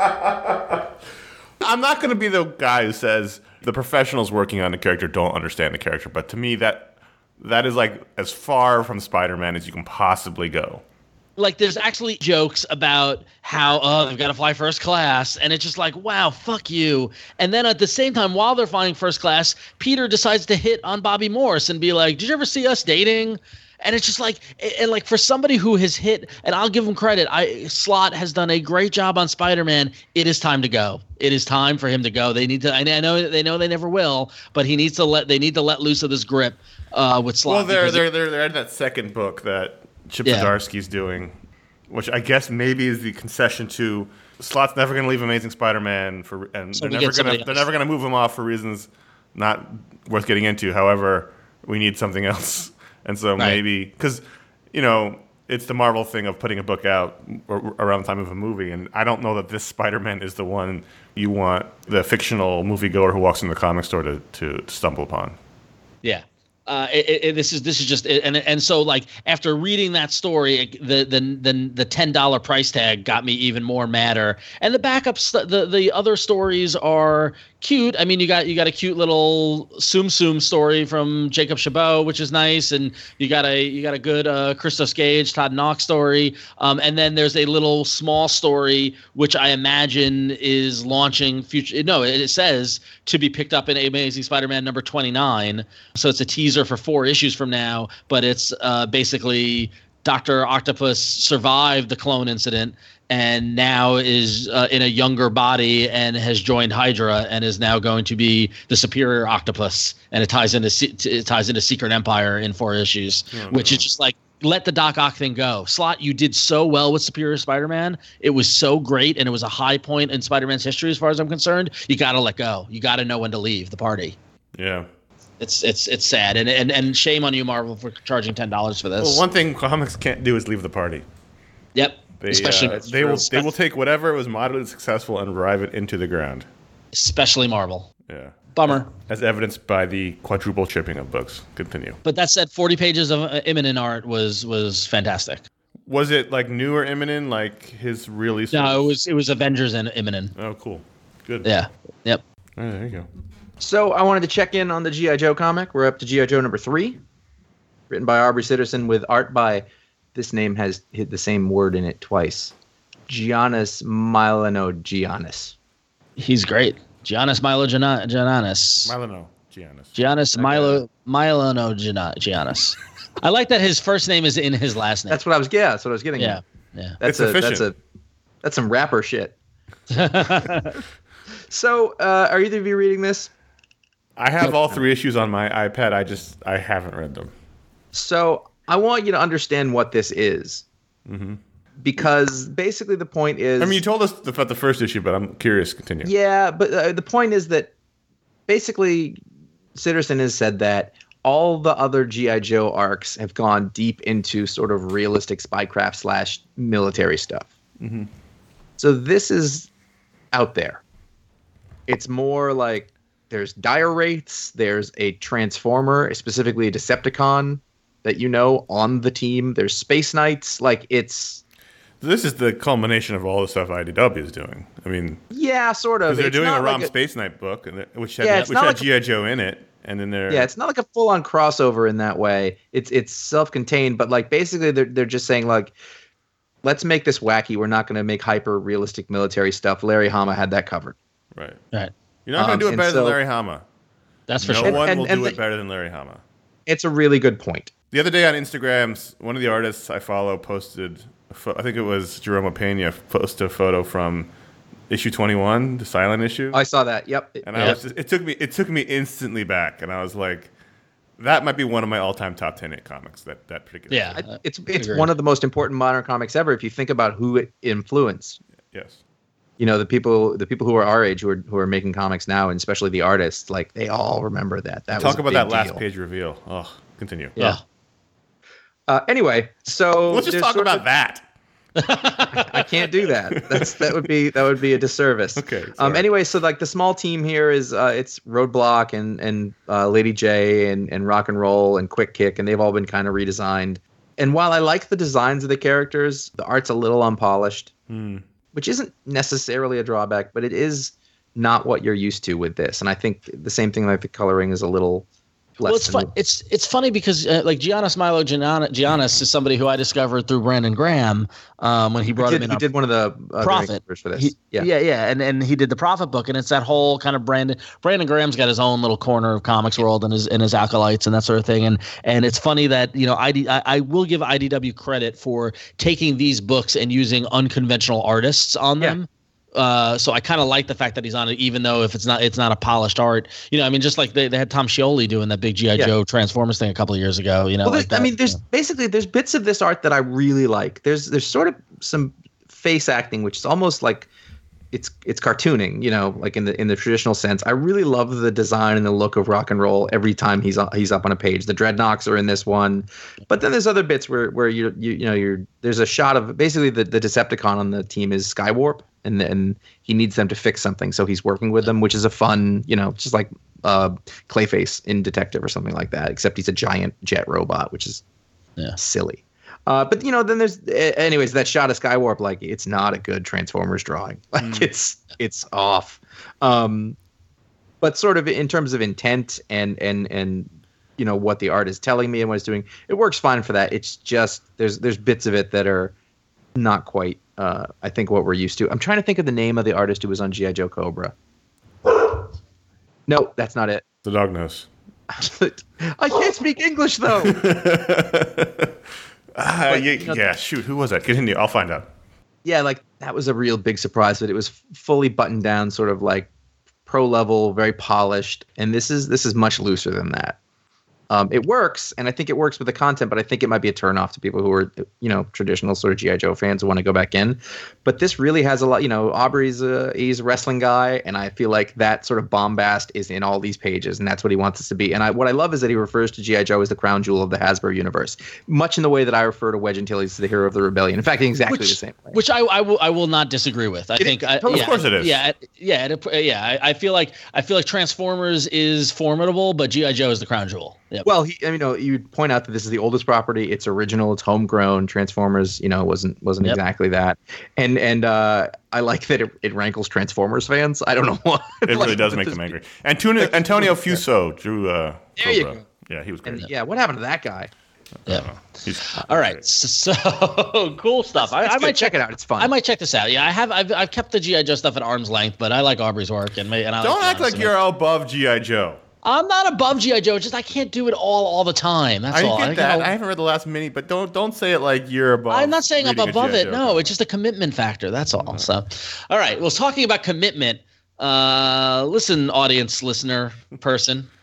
I'm not going to be the guy who says the professionals working on the character don't understand the character, but to me that. That is like as far from Spider-Man as you can possibly go. Like there's actually jokes about how oh they've got to fly first class, and it's just like wow, fuck you. And then at the same time, while they're flying first class, Peter decides to hit on Bobby Morse and be like, "Did you ever see us dating?" And it's just like, and like for somebody who has hit, and I'll give him credit, I Slott has done a great job on Spider-Man. It is time to go. It is time for him to go. They need to. I know they know they never will, but he needs to let. They need to let loose of this grip uh, with Slott. Well, they're they're they're they're in that second book that Chip Yeah. Zdarsky's doing, which I guess maybe is the concession to Slott's never going to leave Amazing Spider-Man for, and So they're we never get somebody going to they're else. never going to move him off for reasons not worth getting into. However, we need something else, and so Right. maybe because you know it's the Marvel thing of putting a book out ar- around the time of a movie, and I don't know that this Spider-Man is the one you want the fictional moviegoer who walks into the comic store to, to, to stumble upon. Yeah. Uh, it, it, this is this is just and and so like after reading that story, the the the the ten dollar price tag got me even more madder. And the backups, the the other stories are cute. I mean, you got you got a cute little Tsum Tsum story from Jacob Chabot, which is nice, and you got a you got a good uh, Christos Gage, Todd Knox story. Um, and then there's a little small story which I imagine is launching future. No, it, it says to be picked up in Amazing Spider-Man number twenty-nine. So it's a teaser for four issues from now, but it's uh, basically Doctor Octopus survived the clone incident and now is uh, in a younger body and has joined Hydra and is now going to be the superior octopus. And it ties into it ties into Secret Empire in four issues, Oh, which no. is just like, let the Doc Ock thing go. Slott, you did so well with Superior Spider-Man. It was so great, and it was a high point in Spider-Man's history as far as I'm concerned. You got to let go. You got to know when to leave the party. Yeah. It's it's it's sad, and and and shame on you, Marvel, for charging ten dollars for this. Well, one thing comics can't do is leave the party. Yep. They, especially uh, they will they will take whatever was moderately successful and drive it into the ground. especially Marvel. Yeah. Bummer. As evidenced by the quadruple chipping of books. Continue. But that said, forty pages of uh, Immonen art was was fantastic. Was it like newer Immonen, like his really? No, it was it was Avengers and Immonen. Oh, cool. Good. Yeah. Yep. Oh, there you go. So I wanted to check in on the G I. Joe comic. We're up to G I. Joe number three, written by Aubrey Sitterson with art by, this name has hit the same word in it twice, Giannis Milano-Giannis. He's great. Giannis Milo Giannis. Milano Giannis. Giannis Milo Milano Giannis. I like that his first name is in his last name. That's what I was. Yeah, that's what I was getting. Yeah. at. Yeah. That's It's a efficient. that's a that's some rapper shit. So, uh, are either of you reading this? I have all three issues on my iPad. I just I haven't read them. So, I want you to understand what this is. Mm-hmm. because basically the point is. I mean, you told us about the first issue, but I'm curious. Continue. Yeah, but uh, the point is that basically Sitterson has said that all the other G I. Joe arcs have gone deep into sort of realistic spycraft slash military stuff. Mm-hmm. So this is out there. It's more like there's dire wraiths, there's a transformer, specifically a Decepticon that you know on the team. There's Space Knights. Like it's. This is the culmination of all the stuff I D W is doing. I mean, yeah, sort of. Because they're it's doing a not Rom like Space Knight book, and it- which had, Yeah, it's which not had like a- G I. Joe in it, and then they're Yeah, it's not like a full-on crossover in that way. It's it's self-contained, but like basically they're they're just saying like, let's make this wacky. We're not going to make hyper-realistic military stuff. Larry Hama had that covered. right. Right. You're not going Um, to do it and better so- than Larry Hama. That's for no sure. one And- will and do the- it better than Larry Hama. It's a really good point. The other day on Instagrams, one of the artists I follow posted, a pho- I think it was Jerome Pena, posted a photo from issue twenty-one, the silent issue. I saw that. Yep. And I was just, it took me it took me instantly back, and I was like, that might be one of my all-time top ten hit comics. That that particular. Yeah. issue. I- it's it's Agreed. one of the most important modern comics ever if you think about who it influenced. Yes. You know, the people the people who are our age who are who are making comics now, and especially the artists, like they all remember that. That was Talk a about big that last deal. page reveal. Oh, continue. Yeah. Uh, anyway, so Let's just there's talk sort about of- that. I can't do that. That's that would be that would be a disservice. Okay, Um. sorry. Anyway, so like the small team here is uh, it's Roadblock and and uh, Lady J and and Rock and Roll and Quick Kick, and they've all been kind of redesigned. And while I like the designs of the characters, the art's a little unpolished, Hmm. which isn't necessarily a drawback, but it is not what you're used to with this. And I think the same thing like the coloring is a little less. Well, it's than- fun. It's it's funny because uh, like Giannis Milo Gianna- Giannis is somebody who I discovered through Brandon Graham um, when he brought He him did, in. he on did one of the uh, Prophet covers for this. He- yeah. yeah, yeah, and and he did the Prophet book, and it's that whole kind of Brandon Brandon Graham's got his own little corner of comics world and his and his acolytes and that sort of thing, and and it's funny that you know I D, I, I will give I D W credit for taking these books and using unconventional artists on Yeah. them. Uh, so I kind of like the fact that he's on it, even though if it's not it's not a polished art. You know, I mean, just like they, they had Tom Scioli doing that big G I Yeah. Joe Transformers thing a couple of years ago. You know, Well, like there's- I that, mean, there's you know. basically there's bits of this art that I really like. There's there's sort of some face acting, which is almost like it's it's cartooning, you know, like in the in the traditional sense. I really love the design and the look of Rock and Roll every time he's on, he's up on a page. The Dreadnoks are in this one, but then there's other bits where where you you you know you're there's a shot of basically the, the Decepticon on the team is Skywarp, and then he needs them to fix something, so he's working with them, which is a fun, you know, just like uh, Clayface in Detective or something like that, except he's a giant jet robot, which is Yeah. silly. Uh, but you know, then there's, eh, anyways, that shot of Skywarp, like it's not a good Transformers drawing. Like it's it's off. Um, but sort of in terms of intent and and and you know what the art is telling me and what it's doing, it works fine for that. It's just there's there's bits of it that are not quite. Uh, I think what we're used to. I'm trying to think of the name of the artist who was on G I. Joe Cobra. No, that's not it. The dog knows. I can't speak English though. Ah, yeah, yeah, shoot, who was that? Continue. I'll find out. Yeah, like that was a real big surprise, but it was f- fully buttoned down, sort of like pro level, very polished. And this is this is much looser than that. Um, it works, and I think it works with the content, but I think it might be a turnoff to people who are, you know, traditional sort of G I. Joe fans who want to go back in. But this really has a lot, you know, Aubrey's a, he's a wrestling guy, and I feel like that sort of bombast is in all these pages, and that's what he wants us to be. And I, what I love is that he refers to G I. Joe as the crown jewel of the Hasbro universe, much in the way that I refer to Wedge Antilles as the hero of the rebellion. In fact, in exactly which, the same way. Which I, I will I will not disagree with. I It think is. I, Of yeah, course it is. Yeah, it- yeah, it, yeah. I, I feel like I feel like Transformers is formidable, but G I. Joe is the crown jewel. Yep. Well, he, I mean, you know, you point out that this is the oldest property. It's original. It's homegrown. Transformers, you know, wasn't wasn't Yep. exactly that. And and uh, I like that it, it rankles Transformers fans. I don't know why. It really Like, does this make is- them angry. Antonio, Antonio Fuso drew uh, There you Cobra. go. Yeah, he was great. And yeah, what happened to that guy? yeah. He's All right. So, so cool stuff. I, It's I good. might check it out. It's fun. I might check this out. Yeah, I have. I've, I've kept the G I. Joe stuff at arm's length, but I like Aubrey's work, and, may- and I Don't like act like you're above G I. Joe. I'm not above G I. Joe. It's just I can't do it all all the time. That's I all. get I, that. you know, I haven't read the last mini, but don't don't say it like you're above. I'm not saying I'm reading a above G I. it. Joe No, comic. it's just a commitment factor. That's all. So, all right. Well, talking about commitment. Uh, listen, audience, listener, person.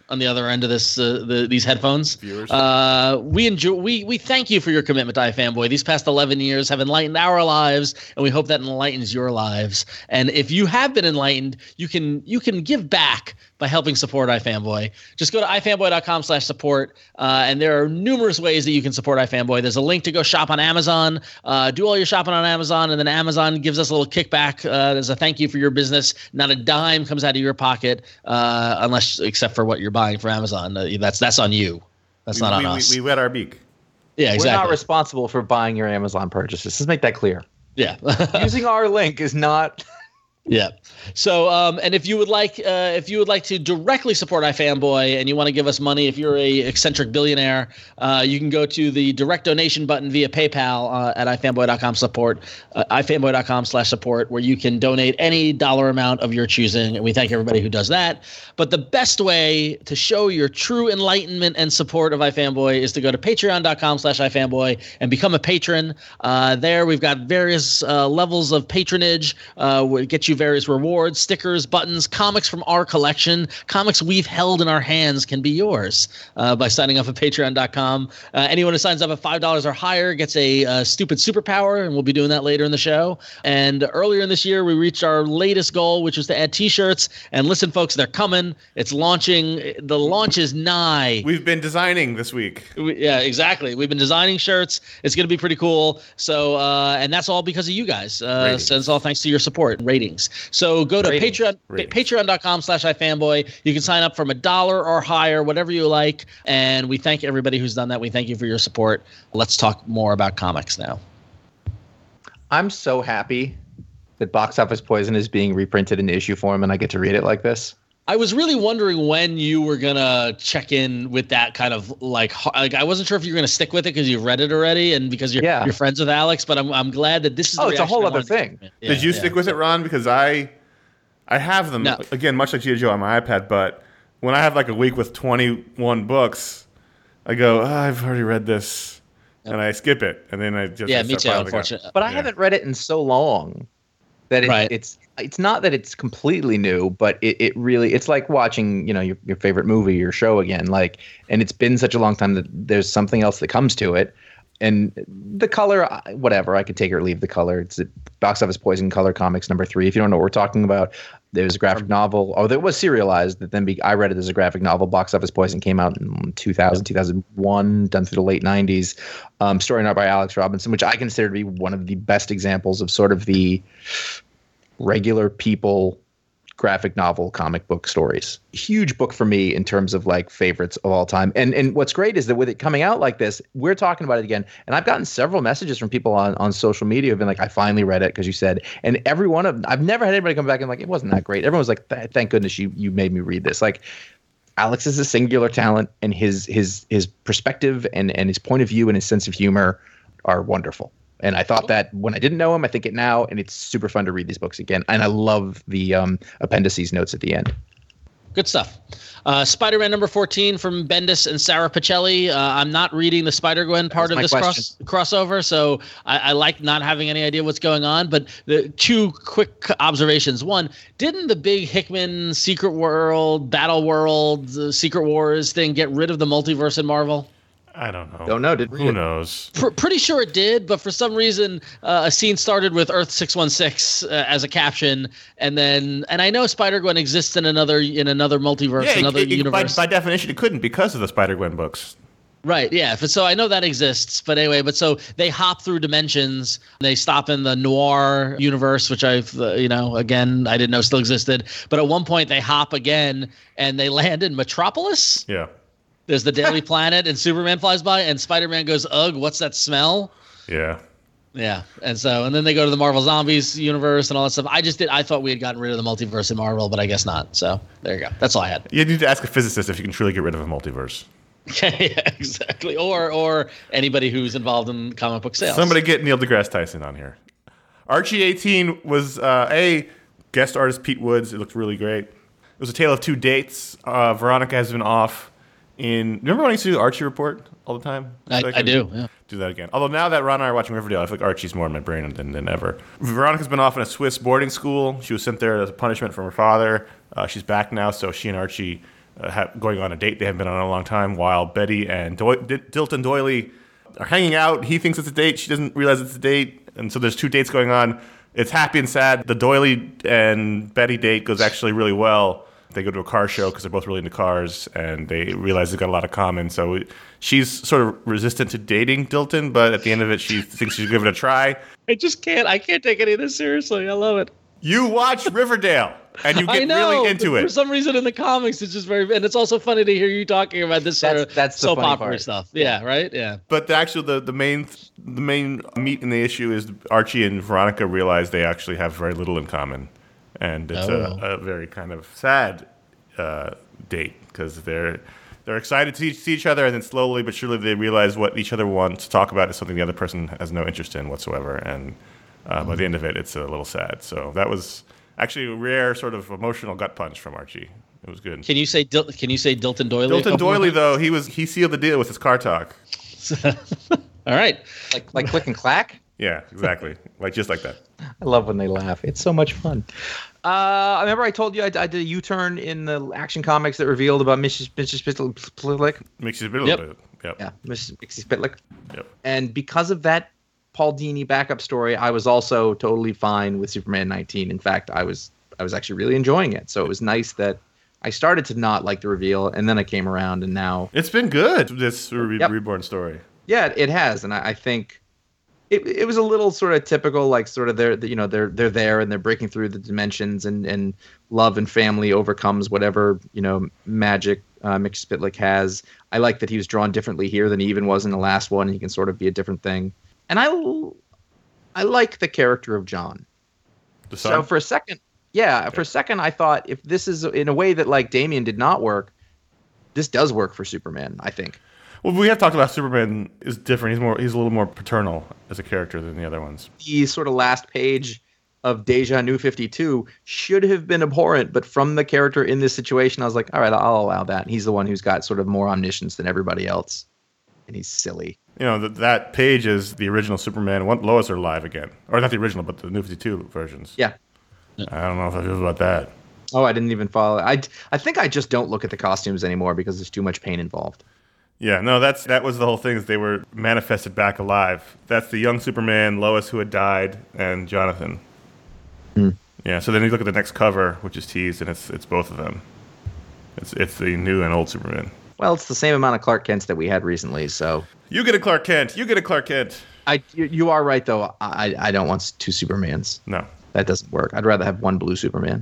on the other end of this uh, the, these headphones. Viewers. Uh, we enjoy we we thank you for your commitment to iFanboy. These past eleven years have enlightened our lives, and we hope that enlightens your lives. And if you have been enlightened, you can you can give back by helping support iFanboy. Just go to ifanboy.com slash support, uh, and there are numerous ways that you can support iFanboy. There's a link to go shop on Amazon. Uh, do all your shopping on Amazon, and then Amazon gives us a little kickback uh, as a thank you for your business. Not a dime comes out of your pocket, uh, unless except for what you're buying from Amazon. Uh, that's that's on you. That's we, not on we, us. We, we wet our beak. Yeah, exactly. We're not responsible for buying your Amazon purchases. Let's make that clear. Yeah. Using our link is not... Yeah. So, um, and if you would like, uh, if you would like to directly support iFanboy and you want to give us money, if you're a eccentric billionaire, uh, you can go to the direct donation button via PayPal uh, at ifanboy.com support, uh, ifanboy.com slash support, where you can donate any dollar amount of your choosing. And we thank everybody who does that. But the best way to show your true enlightenment and support of iFanboy is to go to patreon.com slash iFanboy and become a patron. Uh, there we've got various uh, levels of patronage. Uh, we get you various rewards, stickers, buttons, comics from our collection. Comics we've held in our hands can be yours uh, by signing up at patreon dot com. Uh, anyone who signs up at five dollars or higher gets a uh, stupid superpower, and we'll be doing that later in the show. And earlier in this year, we reached our latest goal, which was to add T-shirts. And listen, folks, they're coming. It's launching. The launch is nigh. We've been designing this week. We, yeah, exactly. We've been designing shirts. It's going to be pretty cool. So, uh, and that's all because of you guys. Uh, so it's all thanks to your support ratings. So go to Ratings. Patreon, Ratings. patreon.com slash iFanboy. You can sign up from a dollar or higher, whatever you like. And we thank everybody who's done that. We thank you for your support. Let's talk more about comics now. I'm so happy that Box Office Poison is being reprinted in issue form and I get to read it like this. I was really wondering when you were gonna check in with that kind of like, like I wasn't sure if you were gonna stick with it because you've read it already and because you're Yeah. you're friends with Alex. But I'm I'm glad that this is. The Oh, it's a reaction whole I other wanted to thing. get. Yeah, Did you yeah. stick with it, Ron? Because I, I have them No. again, much like G I. Joe on my iPad. But when I have like a week with twenty-one books, I go, oh, I've already read this, Yep. and I skip it, and then I just Yeah, I me start too. piling it up. Unfortunately, But I Yeah. haven't read it in so long that it, Right. it's it's not that it's completely new, but it, it really it's like watching, you know, your your favorite movie or show again. Like, and it's been such a long time that there's something else that comes to it. And the color, I- whatever, I could take or leave the color. It's a Box Office Poison color comics number three. If you don't know what we're talking about, there's a graphic novel. Oh, there was serialized that then be, I read it as a graphic novel. Box Office Poison came out in two thousand, two thousand one, done through the late nineties. Um, story and art by Alex Robinson, which I consider to be one of the best examples of sort of the regular people graphic novel comic book stories. Huge book for me in terms of like favorites of all time. And and what's great is that with it coming out like this, we're talking about it again. And I've gotten several messages from people on, on social media who've been like, I finally read it because you said, and every one of I've never had anybody come back and like, it wasn't that great. Everyone was like, Th- thank goodness you you made me read this. Like, Alex is a singular talent, and his his his perspective and and his point of view and his sense of humor are wonderful. And I thought that when I didn't know him, I think it now, and it's super fun to read these books again. And I love the um, appendices notes at the end. Good stuff. Uh, Spider-Man number fourteen from Bendis and Sarah Pacelli. Uh, I'm not reading the Spider-Gwen part was of my this question. cross, crossover, so I, I like not having any idea what's going on. But the two quick observations. One, didn't the big Hickman Secret World, Battle World, uh, Secret Wars thing get rid of the multiverse in Marvel? I don't know. Don't know. Did Who knows? Pr- pretty sure it did, but for some reason, uh, a scene started with Earth six one six uh, as a caption, and then, and I know Spider-Gwen exists in another in another multiverse, Yeah, it- another it- it- by, universe. by definition, it couldn't because of the Spider-Gwen books. Right, yeah. But so I know that exists, but anyway, but so they hop through dimensions. They stop in the noir universe, which I've, uh, you know, again, I didn't know still existed. But at one point, they hop again, and they land in Metropolis. Yeah. There's the Daily Planet, and Superman flies by, and Spider-Man goes, "Ugh, what's that smell?" Yeah. Yeah, and so and then they go to the Marvel Zombies universe and all that stuff. I just did. I thought we had gotten rid of the multiverse in Marvel, but I guess not. So there you go. That's all I had. You need to ask a physicist if you can truly get rid of a multiverse. Yeah, exactly. Or or anybody who's involved in comic book sales. Somebody get Neil deGrasse Tyson on here. Archie eighteen was uh, a guest artist Pete Woods. It looked really great. It was a tale of two dates. Uh, Veronica has been off in. Remember when I used to do the Archie report all the time? I, So I could do. Yeah. Do that again. Although now that Ron and I are watching Riverdale, I feel like Archie's more in my brain than, than ever. Veronica's been off in a Swiss boarding school. She was sent there as a punishment from her father. Uh, she's back now, so she and Archie uh, ha- going on a date they haven't been on in a long time, while Betty and Do- D- Dilton Doily are hanging out. He thinks it's a date. She doesn't realize it's a date. And so there's two dates going on. It's happy and sad. The Doily and Betty date goes actually really well. They go to a car show because they're both really into cars, and they realize they've got a lot of common. So she's sort of resistant to dating Dilton, but at the end of it, she thinks she should give it a try. I just can't. I can't take any of this seriously. I love it. You watch Riverdale, and you I get know, really into but it. For some reason in the comics, it's just very, and it's also funny to hear you talking about this sort That's- of that's the soap funny opera part. stuff. Yeah, right? Yeah. But the actual the, the main the main meat in the issue is Archie and Veronica realize they actually have very little in common, and it's Oh. a, a very kind of sad uh, date because they're they're excited to see each other, and then slowly but surely they realize what each other wants to talk about is something the other person has no interest in whatsoever, and uh, by the end of it, it's a little sad. So that was actually a rare sort of emotional gut punch from Archie. It was good. Can you say Dil- Can you say Dilton Doily? a Dilton couple more Doily though he was he sealed the deal with his car talk. times? All right. Like like click and clack. Yeah, exactly. like just like that. I love when they laugh. It's so much fun. Uh, I remember I told you I, I did a U-turn in the Action Comics that revealed about Missus Missus Spitlick. Makes you a bit a Yep. little bit. Yep. Yeah, Missus Missus Spitlick. Yep. And because of that Paul Dini backup story, I was also totally fine with Superman nineteen. In fact, I was I was actually really enjoying it. So it was nice that I started to not like the reveal, and then I came around, and now It's been good, this re- Yep. reborn story. yeah, it has, and I, I think it it was a little sort of typical, like sort of they're you know they're they're there and they're breaking through the dimensions, and and love and family overcomes whatever you know magic uh, Mick Spitlick has. I like that he was drawn differently here than he even was in the last one. He can sort of be a different thing, and I I like the character of John. The son? So for a second, yeah, for a second, I thought if this is in a way that like Damian did not work, this does work for Superman. I think. Well, we have talked about Superman is different. He's more. He's a little more paternal as a character than the other ones. The sort of last page of Deja New fifty-two should have been abhorrent, but from the character in this situation, I was like, all right, I'll allow that. He's the one who's got sort of more omniscience than everybody else, and he's silly. You know, th- that page is the original Superman. One, Lois are alive again, or not the original, but the New fifty-two versions. Yeah. I don't know if I feel about that. Oh, I didn't even follow. I I think I just don't look at the costumes anymore because there's too much pain involved. Yeah, no, that's that was the whole thing. Is they were manifested back alive. That's the young Superman, Lois who had died, and Jonathan. Hmm. Yeah. So then you look at the next cover, which is teased, and it's it's both of them. It's it's the new and old Superman. Well, it's the same amount of Clark Kents that we had recently, so. You get a Clark Kent. You get a Clark Kent. I you, you are right though. I I don't want two Supermans. No. That doesn't work. I'd rather have one blue Superman.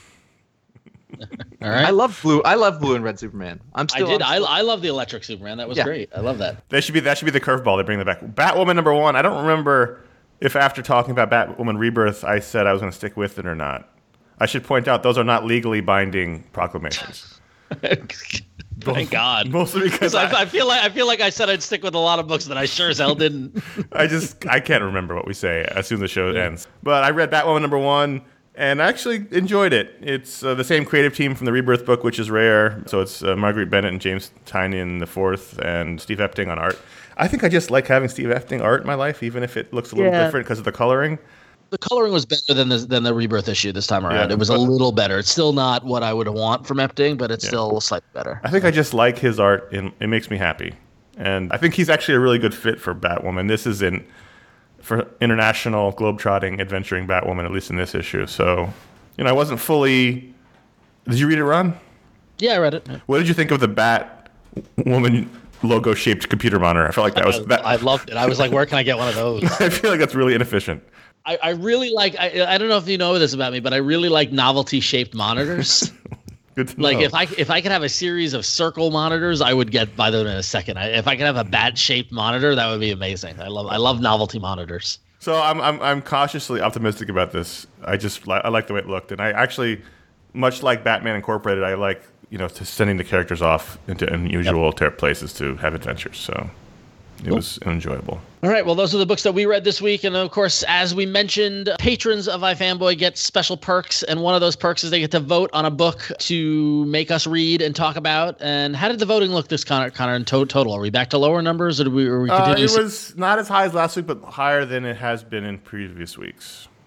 All right. I love blue. I love blue and red Superman. I'm I still. did. I'm I, still- I love the Electric Superman. That was Yeah. great. I love that. That should be that should be the curveball. They bring that back. Batwoman number one. I don't remember if after talking about Batwoman Rebirth, I said I was going to stick with it or not. I should point out those are not legally binding proclamations. Thank God. Mostly because Because I, I, I feel like I feel like I said I'd stick with a lot of books that I sure as hell didn't. I just I can't remember what we say as soon as the show ends. But I read Batwoman number one and I actually enjoyed it. It's uh, the same creative team from the Rebirth book, which is rare. So it's uh, Marguerite Bennett and James Tynion the fourth, and Steve Epting on art. I think I just like having Steve Epting art in my life, even if it looks a little Yeah. different because of the coloring. The coloring was better than the than the Rebirth issue this time around. Yeah, it was a but- little better. It's still not what I would want from Epting, but it's Yeah. still slightly better. I think I just like his art, and it makes me happy. And I think he's actually a really good fit for Batwoman. This is in for international globetrotting, adventuring Batwoman, at least in this issue. So, you know, I wasn't fully. Did you read it, Ron? Yeah, I read it. What did you think of the Batwoman logo-shaped computer monitor? I felt like that was. That, I loved it. I was like, where can I get one of those? I feel like that's really inefficient. I, I really like. I, I don't know if you know this about me, but I really like novelty-shaped monitors. Good to Like know. if I if I could have a series of circle monitors, I would get by them in a second. I, if I could have a bat-shaped monitor, that would be amazing. I love I love novelty monitors. So I'm I'm I'm cautiously optimistic about this. I just li- I like the way it looked, and I actually, much like Batman Incorporated, I like you know to sending the characters off into unusual ter- places to have adventures. So it Cool. was enjoyable. All right, well, those are the books that we read this week. And, of course, as we mentioned, patrons of iFanboy get special perks. And one of those perks is they get to vote on a book to make us read and talk about. And how did the voting look this, Connor, Connor in to- total? Are we back to lower numbers, or do we, are we Uh, continue it to see- was not as high as last week, but higher than it has been in previous weeks.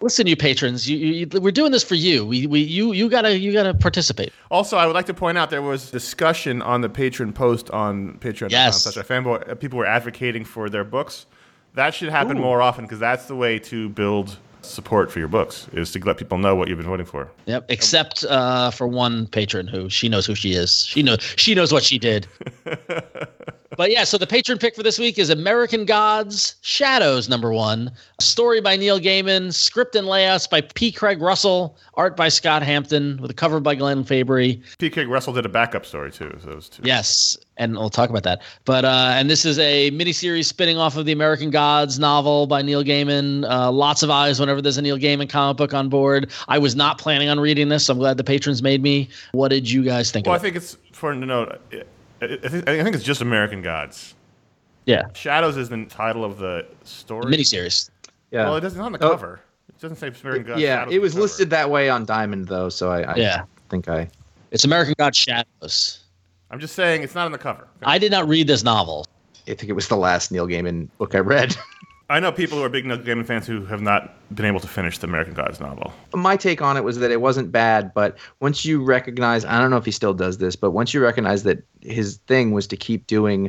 Listen, you patrons, you, you, we're doing this for you. We, we, you, you gotta, you gotta participate. Also, I would like to point out there was discussion on the Patreon post on Patreon. Yes. Such a fanboy. People were advocating for their books. That should happen Ooh. more often because that's the way to build support for your books is to let people know what you've been voting for. Yep. Except uh, for one patron who she knows who she is. She knows she knows what she did. But yeah, so the patron pick for this week is American Gods Shadows number one. A story by Neil Gaiman, script and layouts by P. Craig Russell, art by Scott Hampton, with a cover by Glenn Fabry. P. Craig Russell did a backup story too. So those two. Yes, and we'll talk about that. But uh, and this is a miniseries spinning off of the American Gods novel by Neil Gaiman. Uh, lots of eyes whenever there's a Neil Gaiman comic book on board. I was not planning on reading this, so I'm glad the patrons made me. What did you guys think Well, of I think it's important to note. I think, I think it's just American Gods. Yeah. Shadows is the title of the story. Miniseries. Yeah. Well, it doesn't it's on the Oh. cover. It doesn't say American Gods. yeah, Shadows it on was the cover. listed that way on Diamond though, so I, I Yeah. think I. It's American God Shadows. I'm just saying it's not on the cover. I did not read this novel. I think it was the last Neil Gaiman book I read. I know people who are big Neil Gaiman fans who have not been able to finish the American Gods novel. My take on it was that it wasn't bad, but once you recognize, I don't know if he still does this, but once you recognize that his thing was to keep doing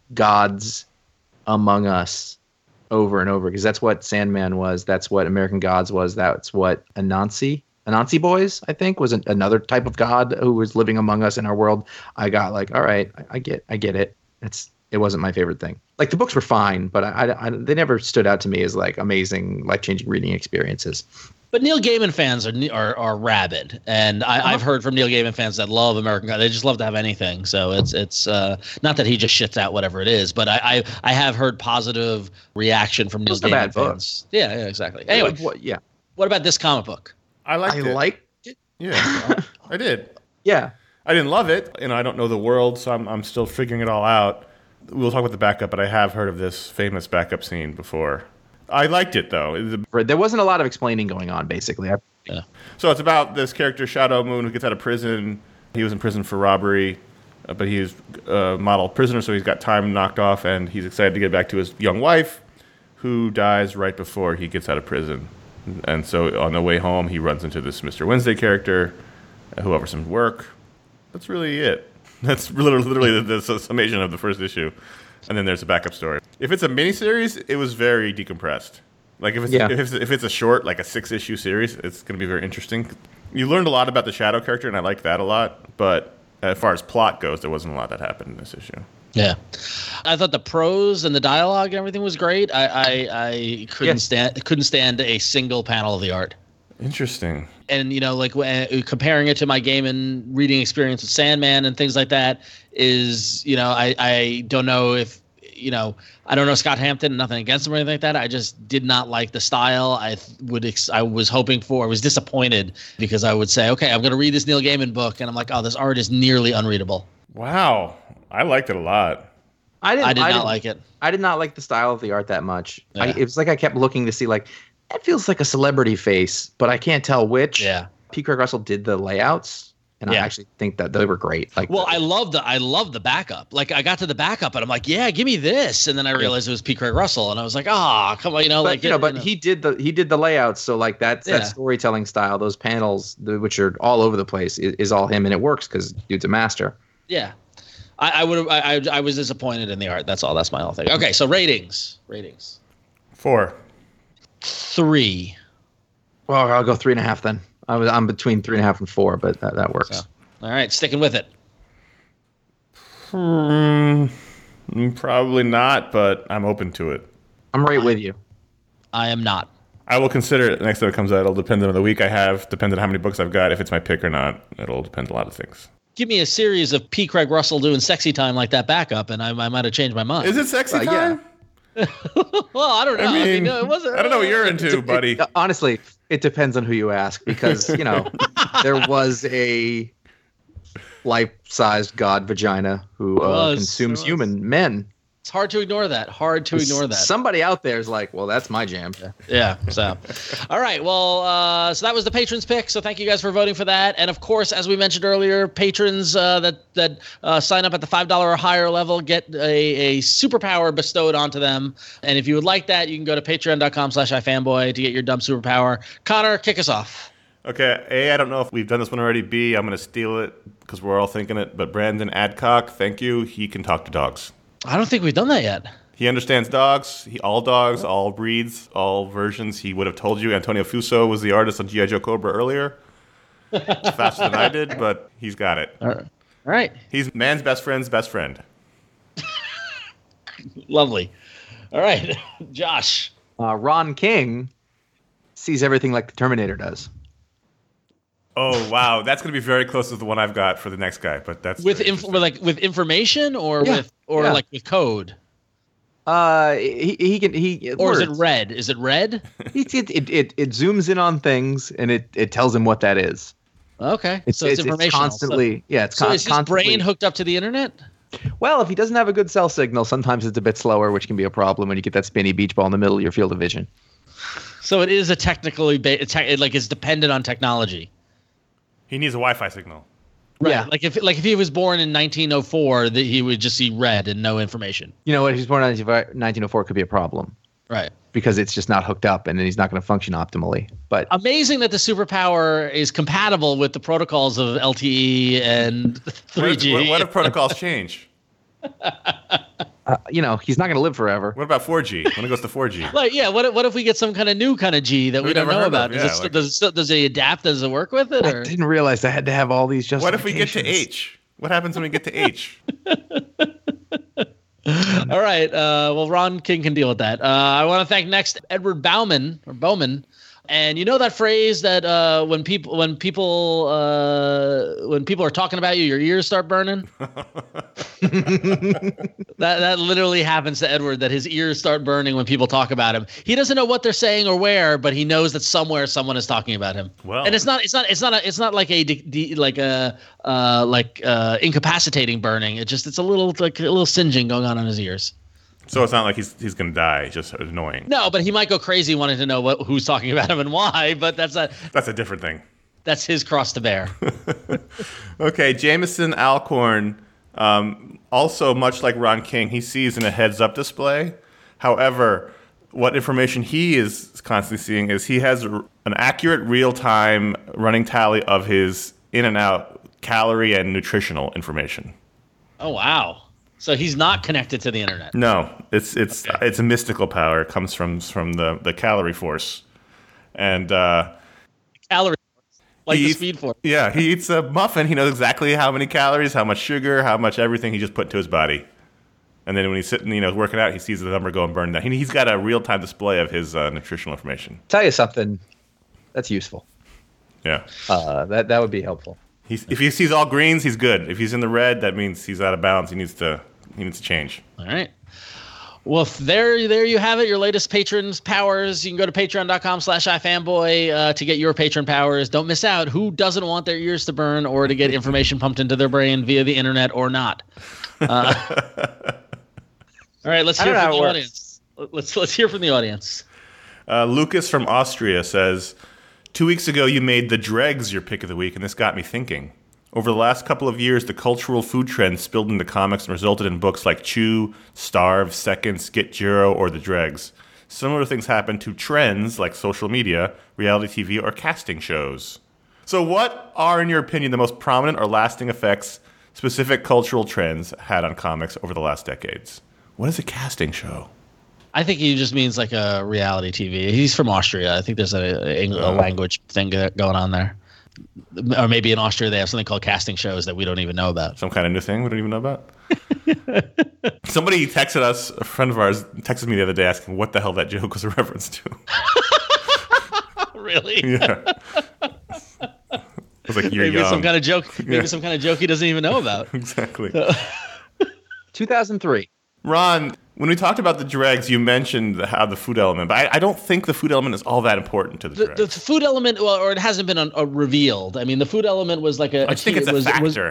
Gods Among Us over and over, because that's what Sandman was, that's what American Gods was, that's what Anansi, Anansi Boys, I think, was an, another type of god who was living among us in our world. I got like, all right, I, I get, I get it. It's, it wasn't my favorite thing. Like the books were fine, but I, I, I they never stood out to me as like amazing, life-changing reading experiences. But Neil Gaiman fans are are, are rabid, and I, Uh-huh. I've heard from Neil Gaiman fans that love American God. They just love to have anything. So it's it's uh, not that he just shits out whatever it is, but I I, I have heard positive reaction from Neil It's a Gaiman bad book. fans. Yeah, yeah, exactly. Anyway, What- yeah, what about this comic book? I liked I it. liked it. Yeah, I did. Yeah, I didn't love it. You know, I don't know the world, so I'm I'm still figuring it all out. We'll talk about the backup, but I have heard of this famous backup scene before. I liked it though. The- Right, there wasn't a lot of explaining going on. Basically, I, So it's about this character, Shadow Moon, who gets out of prison. He was in prison for robbery, uh, but he's a model prisoner, so he's got time knocked off, and he's excited to get back to his young wife, who dies right before he gets out of prison. And so on the way home, he runs into this Mister Wednesday character, uh, who offers him work. That's really it. That's literally, literally the, the summation of the first issue. And then there's a backup story. If it's a miniseries, it was very decompressed. Like if it's, Yeah. if it's if it's a short, like a six issue series, it's going to be very interesting. You learned a lot about the Shadow character, and I like that a lot. But as far as plot goes, there wasn't a lot that happened in this issue. Yeah, I thought the prose and the dialogue and everything was great. I I, I couldn't Yes. stand couldn't stand a single panel of the art. Interesting. And you know, like uh, comparing it to my Gaiman reading experience with Sandman and things like that is, you know, I I don't know if, you know, I don't know Scott Hampton, nothing against him or anything like that. I just did not like the style. I th- would ex- I was hoping for, I was disappointed because I would say, okay, I'm going to read this Neil Gaiman book, and I'm like, oh, this art is nearly unreadable. Wow. I liked it a lot. I didn't. I did not didn't- like it. I did not like the style of the art that much. I, Yeah. it was like I kept looking to see like that feels like a celebrity face, but I can't tell which. Yeah. P. Craig Russell did the layouts, and Yeah. I actually think that they were great. Like, Well, the- I love the I love the backup. Like I got to the backup and I'm like, yeah, give me this, and then I realized it was P. Craig Russell, and I was like, ah, come on, you know, but like you know, it- but you know. he did the he did the layouts, so like that's Yeah. that storytelling style, those panels, the, which are all over the place, is, is all him, and it works because dude's a master. Yeah, I, I would. I, I I was disappointed in the art. That's all. That's my whole thing. Okay, so ratings. Ratings. Four. Three. Well, I'll go three and a half then. I was I'm between three and a half and four, but that, that works. So, all right, sticking with it. Hmm, probably not, but I'm open to it. I'm right with you. I am not. I will consider it next time it comes out. It'll depend on the week I have, depend on how many books I've got, if it's my pick or not. It'll depend on a lot of things. Give me a series of P. Craig Russell doing sexy time like that backup, and I, I might have changed my mind. Is it sexy Uh, yeah. time? Well, I don't know. I mean, no, it wasn't. I don't know what you're into, buddy. It- honestly, it depends on who you ask, because you know there was a life-sized god vagina who uh, Was. consumes There was. human men. It's hard to ignore that. Hard to ignore that. Somebody out there is like, well, that's my jam. Yeah. So, all right. Well, uh, so that was the patrons pick. So thank you guys for voting for that. And of course, as we mentioned earlier, patrons uh, that that uh, sign up at the five dollars or higher level get a, a superpower bestowed onto them. And if you would like that, you can go to patreon.com slash ifanboy to get your dumb superpower. Connor, kick us off. Okay, A, I don't know if we've done this one already. B, I'm going to steal it because we're all thinking it. But Brandon Adcock, thank you. He can talk to dogs. I don't think we've done that yet. He understands dogs. He, all dogs, all breeds, all versions. He would have told you Antonio Fuso was the artist on G I. Joe Cobra earlier. It's faster than I did, but he's got it. All right. All right. He's man's best friend's best friend. Lovely. All right. Josh. Uh, Ron King sees everything like the Terminator does. Oh wow, that's going to be very close to the one I've got for the next guy. But that's with inf- like with information or yeah. with or yeah. like with code. Uh, he he can he or words. is it red? Is it red? it, it it it it zooms in on things and it it tells him what that is. Okay, it's, so it's, it's informational. It's constantly so, yeah. It's so con- is his constantly, brain hooked up to the internet? Well, if he doesn't have a good cell signal, sometimes it's a bit slower, which can be a problem when you get that spinny beach ball in the middle of your field of vision. So it is a technically ba- te- like it's dependent on technology. He needs a Wi-Fi signal. Right. Yeah. Like if like if he was born in nineteen oh four, that he would just see red and no information. You know what? If he's born in nineteen oh four, it could be a problem. Right. Because it's just not hooked up, and then he's not going to function optimally. But amazing that the superpower is compatible with the protocols of L T E and three G. What, what if protocols change? Uh, you know, he's not going to live forever. What about four G? When it goes to four G? Like, yeah, what if, what if we get some kind of new kind of G that We've we don't know about? Of, yeah, does, it, like, does, it still, does it adapt? Does it work with it? Or? I didn't realize I had to have all these justifications. What if we get to H? What happens when we get to H? All right. Uh, well, Ron King can deal with that. Uh, I want to thank next Edward Bauman or Bowman. And you know that phrase that uh, when people when people uh, when people are talking about you, your ears start burning. that that literally happens to Edward. That his ears start burning when people talk about him. He doesn't know what they're saying or where, but he knows that somewhere someone is talking about him. Well, and it's not it's not it's not a, it's not like a de- de- like a uh, like uh, incapacitating burning. It just it's a little like a little singeing going on in his ears. So it's not like he's he's gonna die. It's just annoying. No, but he might go crazy wanting to know what who's talking about him and why. But that's a that's a different thing. That's his cross to bear. Okay, Jameson Alcorn. Um, also, much like Ron King, he sees in a heads-up display. However, what information he is constantly seeing is he has an accurate, real-time running tally of his in and out calorie and nutritional information. Oh wow. So he's not connected to the internet. No, it's it's okay. it's a mystical power. It comes from from the, the calorie force, and uh, calorie force, like the eats, speed force. Yeah, he eats a muffin. He knows exactly how many calories, how much sugar, how much everything he just put into his body. And then when he's sitting, you know, working out, he sees the number go and burn down. He, he's got a real time display of his uh, nutritional information. Tell you something, that's useful. Yeah, uh, that that would be helpful. He's, if he sees all greens, he's good. If he's in the red, that means he's out of balance. He needs to. He needs to change. All right. Well, there, there you have it. Your latest patrons' powers. You can go to patreon.com slash ifanboy uh, to get your patron powers. Don't miss out. Who doesn't want their ears to burn or to get information pumped into their brain via the internet or not? Uh, all right. Let's hear from the audience. Let's let's hear from the audience. Uh, Lucas from Austria says, two weeks ago you made The Dregs your pick of the week, and this got me thinking. Over the last couple of years, the cultural food trend spilled into comics and resulted in books like Chew, Starve, Seconds, Get Jiro, or The Dregs. Similar things happen to trends like social media, reality T V, or casting shows. So what are, in your opinion, the most prominent or lasting effects specific cultural trends had on comics over the last decades? What is a casting show? I think he just means like a reality T V. He's from Austria. I think there's a, a, a language thing going on there. Or maybe in Austria they have something called casting shows that we don't even know about. Some kind of new thing we don't even know about? Somebody texted us, a friend of ours texted me the other day asking what the hell that joke was a reference to. Really? Yeah. I was like, you're maybe young. some kind of joke. Maybe yeah. some kind of joke he doesn't even know about. Exactly. two thousand three. Ron, when we talked about the dregs, you mentioned the, how the food element, but I, I don't think the food element is all that important to the, the dregs. The food element, well, or it hasn't been un, uh, revealed. I mean, the food element was like a. I just think a, it's a was, factor. Was,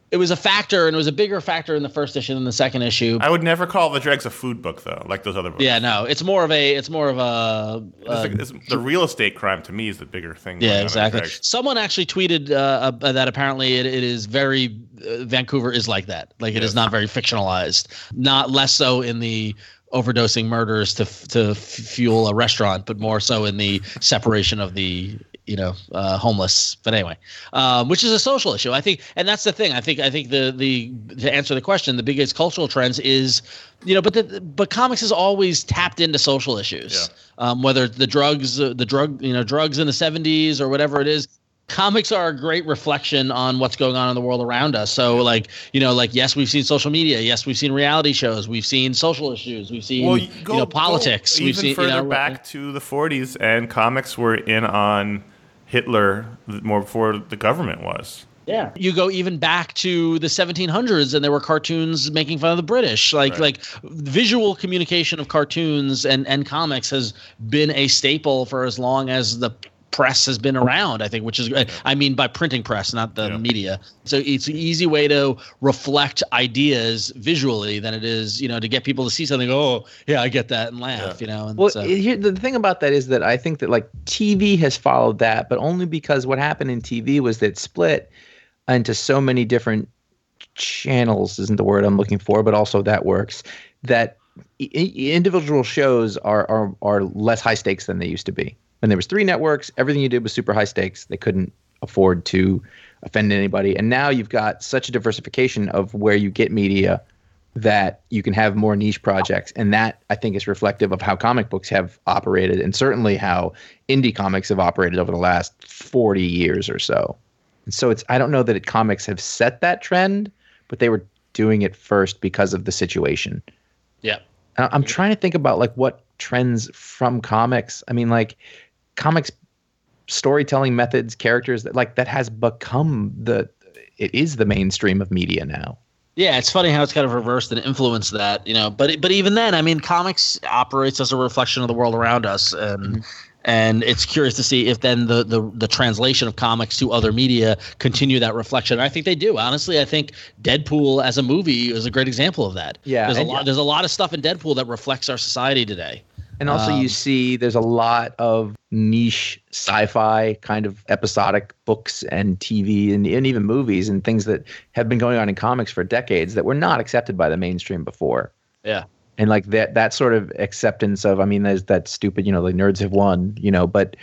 It was a factor, and it was a bigger factor in the first issue than the second issue. I would never call the Dregs a food book, though, like those other books. Yeah, no, it's more of a, it's more of a. It's like, it's, the real estate crime to me is the bigger thing. Yeah, exactly. Someone actually tweeted uh, uh, that apparently it, it is very uh, Vancouver is like that. Like it yes. is not very fictionalized. Not less so in the overdosing murders to to fuel a restaurant, but more so in the separation of the. You know, uh, homeless. But anyway, um, which is a social issue, I think, and that's the thing. I think, I think the the to answer the question, the biggest cultural trends is, you know, but the but comics has always tapped into social issues, yeah. um, whether the drugs, uh, the drug, you know, drugs in the seventies or whatever it is. Comics are a great reflection on what's going on in the world around us. So, like, you know, like, yes, we've seen social media. Yes, we've seen reality shows. We've seen social issues. We've seen, well, you, go, you know, politics. Go we've even seen, further you know, back to the forties, and comics were in on Hitler more before the government was. Yeah, you go even back to the seventeen hundreds, and there were cartoons making fun of the British. Like, right. like visual communication of cartoons and and comics has been a staple for as long as the press has been around, I think, which is, yeah. I mean, by printing press, not the yeah. media. So it's an easy way to reflect ideas visually than it is, you know, to get people to see something. Oh, yeah, I get that and laugh, yeah. you know. And well, so. here, the thing about that is that I think that like T V has followed that, but only because what happened in T V was that it split into so many different channels, isn't the word I'm looking for, but also that works, that I- individual shows are, are are less high stakes than they used to be. When there was three networks, everything you did was super high stakes. They couldn't afford to offend anybody. And now you've got such a diversification of where you get media that you can have more niche projects. And that, I think, is reflective of how comic books have operated, and certainly how indie comics have operated over the last forty years or so. And so it's, I don't know that it, comics have set that trend, but they were doing it first because of the situation. Yeah. I'm trying to think about like what trends from comics. I mean, like, comics storytelling methods, characters that like that has become the it is the mainstream of media now. Yeah, it's funny how it's kind of reversed and influenced that, you know. But but even then, I mean, comics operates as a reflection of the world around us, and mm-hmm. and it's curious to see if then the, the the translation of comics to other media continue that reflection. I think they do. Honestly, I think Deadpool as a movie is a great example of that. Yeah, there's a and, lot. There's a lot of stuff in Deadpool that reflects our society today. And also um, you see there's a lot of niche sci-fi kind of episodic books and T V and, and even movies and things that have been going on in comics for decades that were not accepted by the mainstream before. Yeah. And like that that sort of acceptance of, I mean, there's that stupid, you know, the nerds have won, you know, but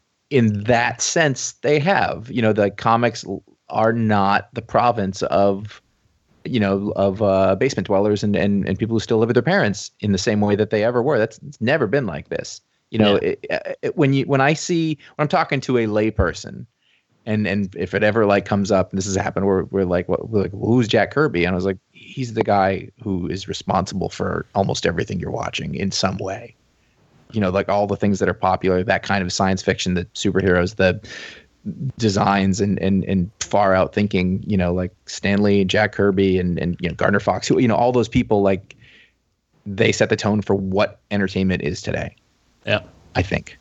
in that sense they have, you know, the comics are not the province of you know, of uh, basement dwellers and, and, and people who still live with their parents in the same way that they ever were. That's it's never been like this. You know, yeah. it, it, when you when I see when I'm talking to a layperson, and and if it ever like comes up, and this has happened, we're we're like, what, we're like, well, who's Jack Kirby? And I was like, he's the guy who is responsible for almost everything you're watching in some way. You know, like all the things that are popular, that kind of science fiction, the superheroes, the designs and, and, and far out thinking, you know, like Stan Lee and Jack Kirby and, and, you know, Gardner Fox, who, you know, all those people, like they set the tone for what entertainment is today. Yeah. I think.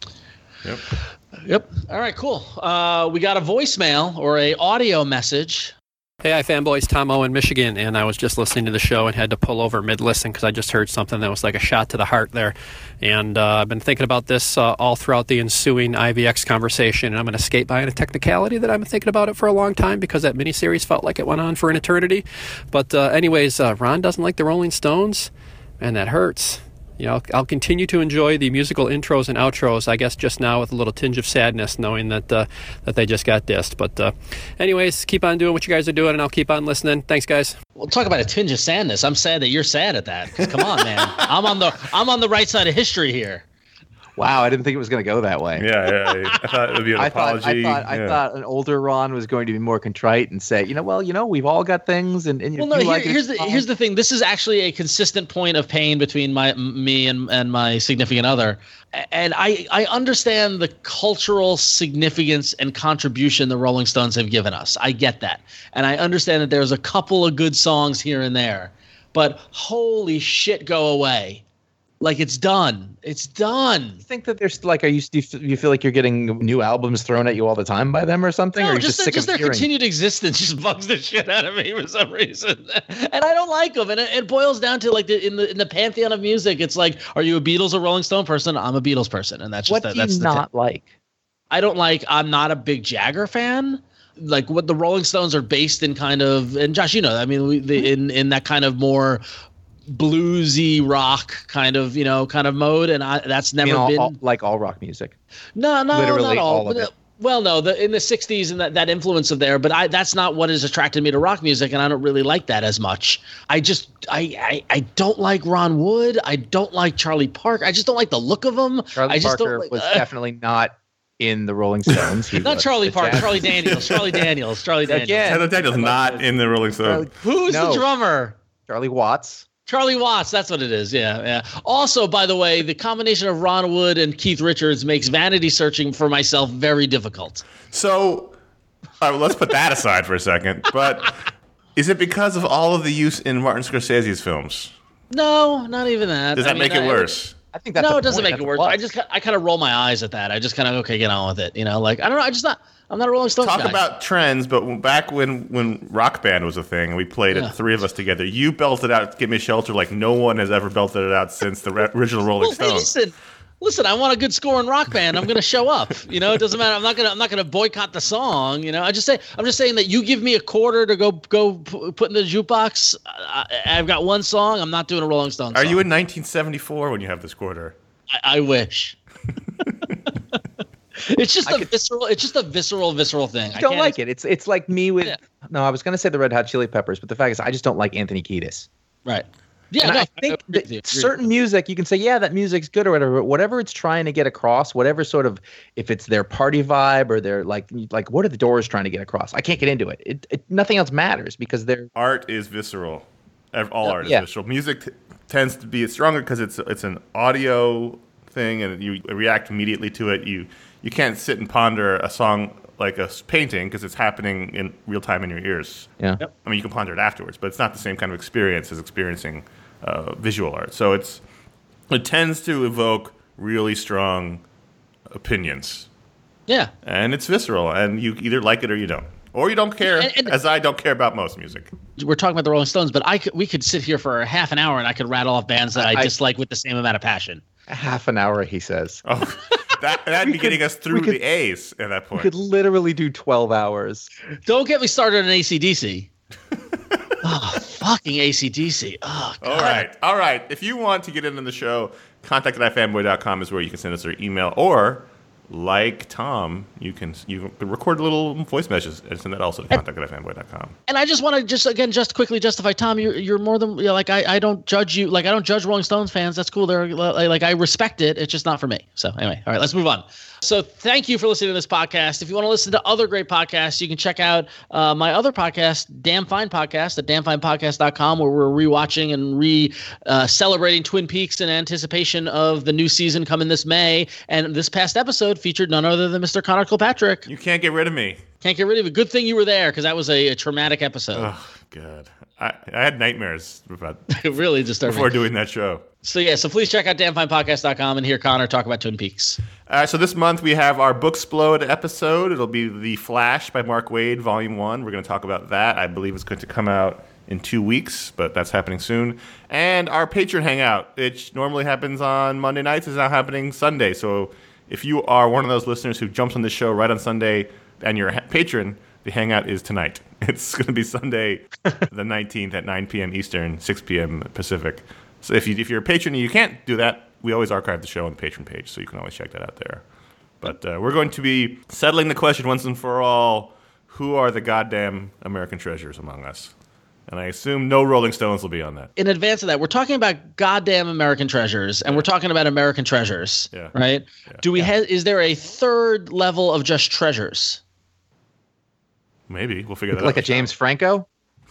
Yep. Yep. All right, cool. Uh, we got a voicemail or a audio message. Hey, hi, fanboys. Tom Owen, Michigan, and I was just listening to the show and had to pull over mid-listen because I just heard something that was like a shot to the heart there. And uh, I've been thinking about this uh, all throughout the ensuing I V X conversation, and I'm going to skate by on a technicality that I've been thinking about it for a long time because that miniseries felt like it went on for an eternity. But uh, anyways, uh, Ron doesn't like the Rolling Stones, and that hurts. You know, I'll continue to enjoy the musical intros and outros, I guess just now with a little tinge of sadness knowing that uh, that they just got dissed. But uh, anyways, keep on doing what you guys are doing, and I'll keep on listening. Thanks, guys. Well, talk about a tinge of sadness. I'm sad that you're sad at that. 'Cause come on, man. I'm on the I'm on the right side of history here. Wow, I didn't think it was going to go that way. Yeah, yeah. I thought it would be an I apology. Thought, I, thought, yeah. I thought an older Ron was going to be more contrite and say, you know, well, you know, we've all got things, and, and well, if no. you Here, like it, here's the fine. here's the thing. This is actually a consistent point of pain between my me and and my significant other, and I I understand the cultural significance and contribution the Rolling Stones have given us. I get that, and I understand that there's a couple of good songs here and there, but holy shit, go away Like it's done. It's done. You think that there's like, are you do you f- you feel like you're getting new albums thrown at you all the time by them or something? No, or are you just, just sick just of their hearing? continued existence just bugs the shit out of me for some reason, and I don't like them. And it, it boils down to like the, in the in the pantheon of music, it's like, are you a Beatles or Rolling Stone person? I'm a Beatles person, and that's just What the, do that's you the not t- like? I don't like. I'm not a big Jagger fan. Like what the Rolling Stones are based in, kind of, and Josh, you know, I mean, we, the, in in that kind of more bluesy rock kind of, you know, kind of mode, and I that's never I mean, all, been all, like all rock music. no, no, literally not all. all of But, it. Well, no, the in the sixties and that, that influence of there, but I that's not what has attracted me to rock music, and I don't really like that as much. I just I I, I don't like Ron Wood. I don't like Charlie Parker. I just don't like the look of him. Charlie I just Parker don't like, was uh, definitely not in the Rolling Stones. He not was Charlie a Parker. jazz- Charlie Daniels. Charlie Daniels. Charlie Daniels. Again. Heather Daniels not in the Rolling Stones. Who's No. the drummer? Charlie Watts. Charlie Watts, that's what it is. Yeah, yeah. Also, by the way, the combination of Ron Wood and Keith Richards makes vanity searching for myself very difficult. So, all right, well, let's put that aside for a second. But is it because of all of the use in Martin Scorsese's films? No, not even that. Does that I mean, make it I- worse? I think that's no, the it doesn't point. make That's it worse. the I plus. just I kind of roll my eyes at that. I just kind of okay, get on with it. You know, like I don't know. I just not. I'm not a Rolling Stones Talk guy. about trends, but back when, when Rock Band was a thing and we played Yeah. it, three of us together, you belted out "Give Me Shelter" like no one has ever belted it out since the re- original Rolling well, hey, Stones. listen, listen. I want a good score in Rock Band. I'm going to show up. You know, it doesn't matter. I'm not gonna I'm not gonna boycott the song. You know, I just say I'm just saying that you give me a quarter to go go p- put in the jukebox. I, I've got one song. I'm not doing a Rolling Stones. Are song. you in nineteen seventy-four when you have this quarter? I, I wish. It's just I a could- visceral. It's just a visceral, visceral thing. I don't like it. It's it's like me with Yeah. no. I was going to say the Red Hot Chili Peppers, but the fact is, I just don't like Anthony Kiedis. Right. Yeah. And no, I think agree that with you, agree with certain you. music, you can say, yeah, that music's good or whatever. But whatever it's trying to get across, whatever sort of, if it's their party vibe or their like, like what are the Doors trying to get across? I can't get into it. It, it nothing else matters because they're Art is visceral. Ev- All art is yeah. visceral. Music t- tends to be stronger because it's it's an audio thing and you react immediately to it. You you can't sit and ponder a song like a s- painting because it's happening in real time in your ears. yeah. Yep. I mean, you can ponder it afterwards, but it's not the same kind of experience as experiencing uh, visual art. So it's it tends to evoke really strong opinions, Yeah. and it's visceral, and you either like it or you don't, or you don't care, And- and- as I don't care about most music. We're talking about the Rolling Stones, but I could, we could sit here for a half an hour and I could rattle off bands that I, I- dislike with the same amount of passion. Half an hour, he says. Oh, that that'd We be could- getting us we through could- the A's at that We point. could literally do twelve hours. Don't get me started on A C D C. Oh, fucking A C D C. Oh, God. All right, all right. If you want to get in on the show, contact at ifanboy dot com is where you can send us your email, or like Tom, you can you can record little voice messages and send that also to contact at ifanboy dot com. And I just want to just again just quickly justify, Tom. You're you're more than you know, like I, I don't judge you. Like I don't judge Rolling Stones fans. That's cool. They're like, like I respect it. It's just not for me. So anyway, all right, let's move on. So thank you for listening to this podcast. If you want to listen to other great podcasts, you can check out uh, my other podcast, Damn Fine Podcast, at damn fine podcast dot com, where we're rewatching and re uh, celebrating Twin Peaks in anticipation of the new season coming this May. And this past episode featured none other than Mister Connor Kilpatrick. You can't get rid of me. Can't get rid of it. Good thing you were there because that was a, a traumatic episode. Oh, God. I, I had nightmares about It really disturbing. before doing that show. So yeah, so please check out damn fine podcast dot com and hear Connor talk about Twin Peaks. Uh, so this month we have our Booksplode episode. It'll be The Flash by Mark Waid, Volume one. We're going to talk about that. I believe it's going to come out in two weeks, but that's happening soon. And our Patreon Hangout, which normally happens on Monday nights, is now happening Sunday. So if you are one of those listeners who jumps on the show right on Sunday and you're a ha- patron, the Hangout is tonight. It's going to be Sunday the nineteenth at nine p.m. Eastern, six p.m. Pacific. So if, you, if you're a patron and you can't do that, we always archive the show on the patron page, so you can always check that out there. But uh, we're going to be settling the question once and for all, who are the goddamn American treasures among us? And I assume no Rolling Stones will be on that. In advance of that, we're talking about goddamn American treasures, and we're talking about American treasures, Yeah. right? Yeah. Do we have? Is there a third level of just treasures? Maybe. We'll figure that out. Like a James Franco?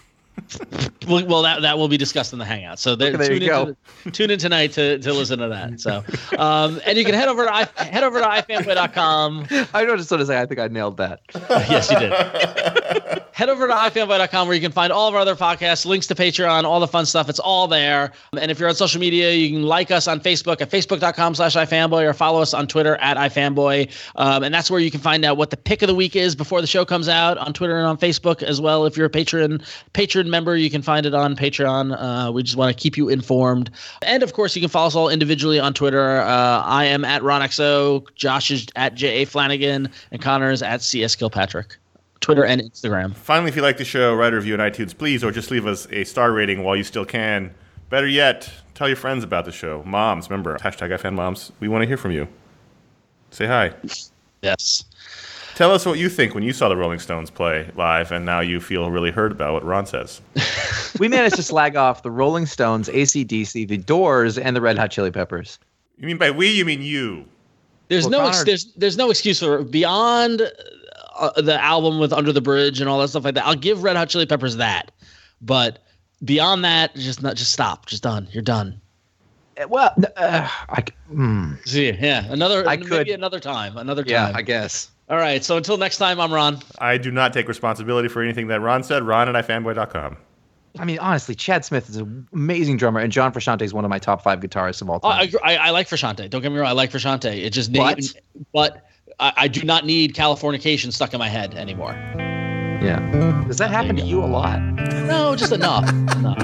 Well, well, that that will be discussed in the Hangout. So there, There you tune, go. in, tune in tonight to, to listen to that. So, um, and you can head over to i head over to i fanboy dot com. I just want to say I think I nailed that. Yes, you did. head over to i fanboy dot com where you can find all of our other podcasts, links to Patreon, all the fun stuff. It's all there. And if you're on social media, you can like us on Facebook at facebook dot com slash i fanboy or follow us on Twitter at ifanboy. Um, and that's where you can find out what the pick of the week is before the show comes out on Twitter and on Facebook as well. If you're a patron patron member, you can find it on Patreon. Uh, we just want to keep you informed. And of course, you can follow us all individually on Twitter. Uh, I am at RonXO, Josh is at J A Flanagan, and Connor is at C S Kilpatrick. Twitter and Instagram. Finally, if you like the show, write a review on iTunes, please, or just leave us a star rating while you still can. Better yet, tell your friends about the show. Moms, remember, hashtag iFanMoms. We want to hear from you. Say hi. Yes. Tell us what you think when you saw the Rolling Stones play live, and now you feel really hurt about what Ron says. We managed to slag off the Rolling Stones, A C D C, the Doors, and the Red Hot Chili Peppers. You mean by we, you mean you. There's Well, no Connor- ex- there's there's no excuse for beyond uh, the album with Under the Bridge and all that stuff like that. I'll give Red Hot Chili Peppers that, but beyond that, just not just stop. Just done. You're done. Well, uh, I, mm, See, yeah, another I maybe could- another time, another time. yeah, I guess. All right. So until next time, I'm Ron. I do not take responsibility for anything that Ron said. Ron at i fanboy dot com. I mean, honestly, Chad Smith is an amazing drummer, and John Frusciante is one of my top five guitarists of all Oh, time. I, I I like Frusciante. Don't get me wrong. I like Frusciante. It just But? need, but I, I do not need Californication stuck in my head anymore. Yeah. Does that happen to you a lot? No, just enough. enough.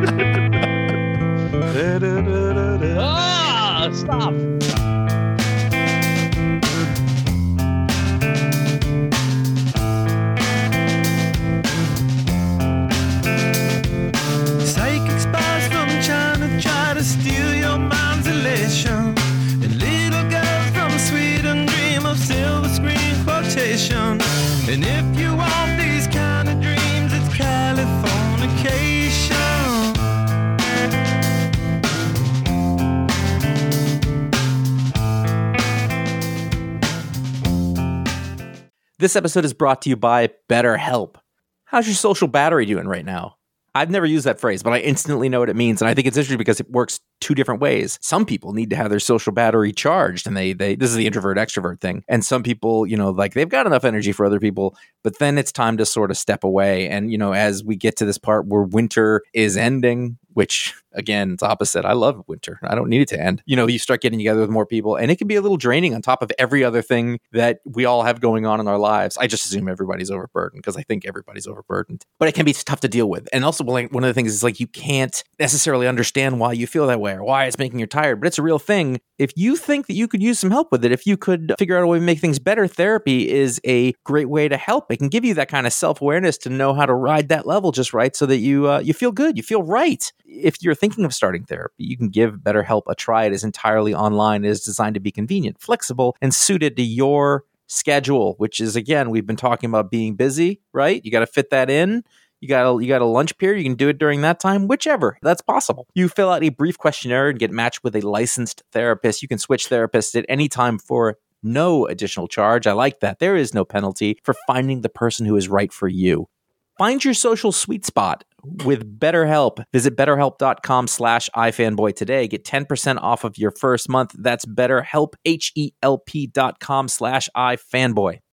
Ah, stop. Psychic spies from China try to steal your mind's elation. And little girls from Sweden dream of silver screen quotation. And if you want these kind of dreams, it's Californication. This episode is brought to you by BetterHelp. How's your social battery doing right now? I've never used that phrase, but I instantly know what it means. And I think it's interesting because it works two different ways. Some people need to have their social battery charged, and they, they this is the introvert extrovert thing. And some people, you know, like they've got enough energy for other people, but then it's time to sort of step away. And, you know, as we get to this part where winter is ending, which again, it's opposite. I love winter. I don't need it to end. You know, you start getting together with more people, and it can be a little draining on top of every other thing that we all have going on in our lives. I just assume everybody's overburdened because I think everybody's overburdened. But it can be tough to deal with. And also, like, one of the things is like you can't necessarily understand why you feel that way or why it's making you tired, but it's a real thing. If you think that you could use some help with it, if you could figure out a way to make things better, therapy is a great way to help. It can give you that kind of self-awareness to know how to ride that level just right so that you uh, you feel good, you feel right. If you're thinking of starting therapy, you can give BetterHelp a try. It is entirely online. It is designed to be convenient, flexible, and suited to your schedule, which is, again, we've been talking about being busy, right? You got to fit that in. You got a, you got a lunch period. You can do it during that time, whichever. That's possible. You fill out a brief questionnaire and get matched with a licensed therapist. You can switch therapists at any time for no additional charge. I like that. There is no penalty for finding the person who is right for you. Find your social sweet spot with BetterHelp. Visit betterhelp.com slash ifanboy today. Get ten percent off of your first month. That's BetterHelp, H E L P dot com slash ifanboy.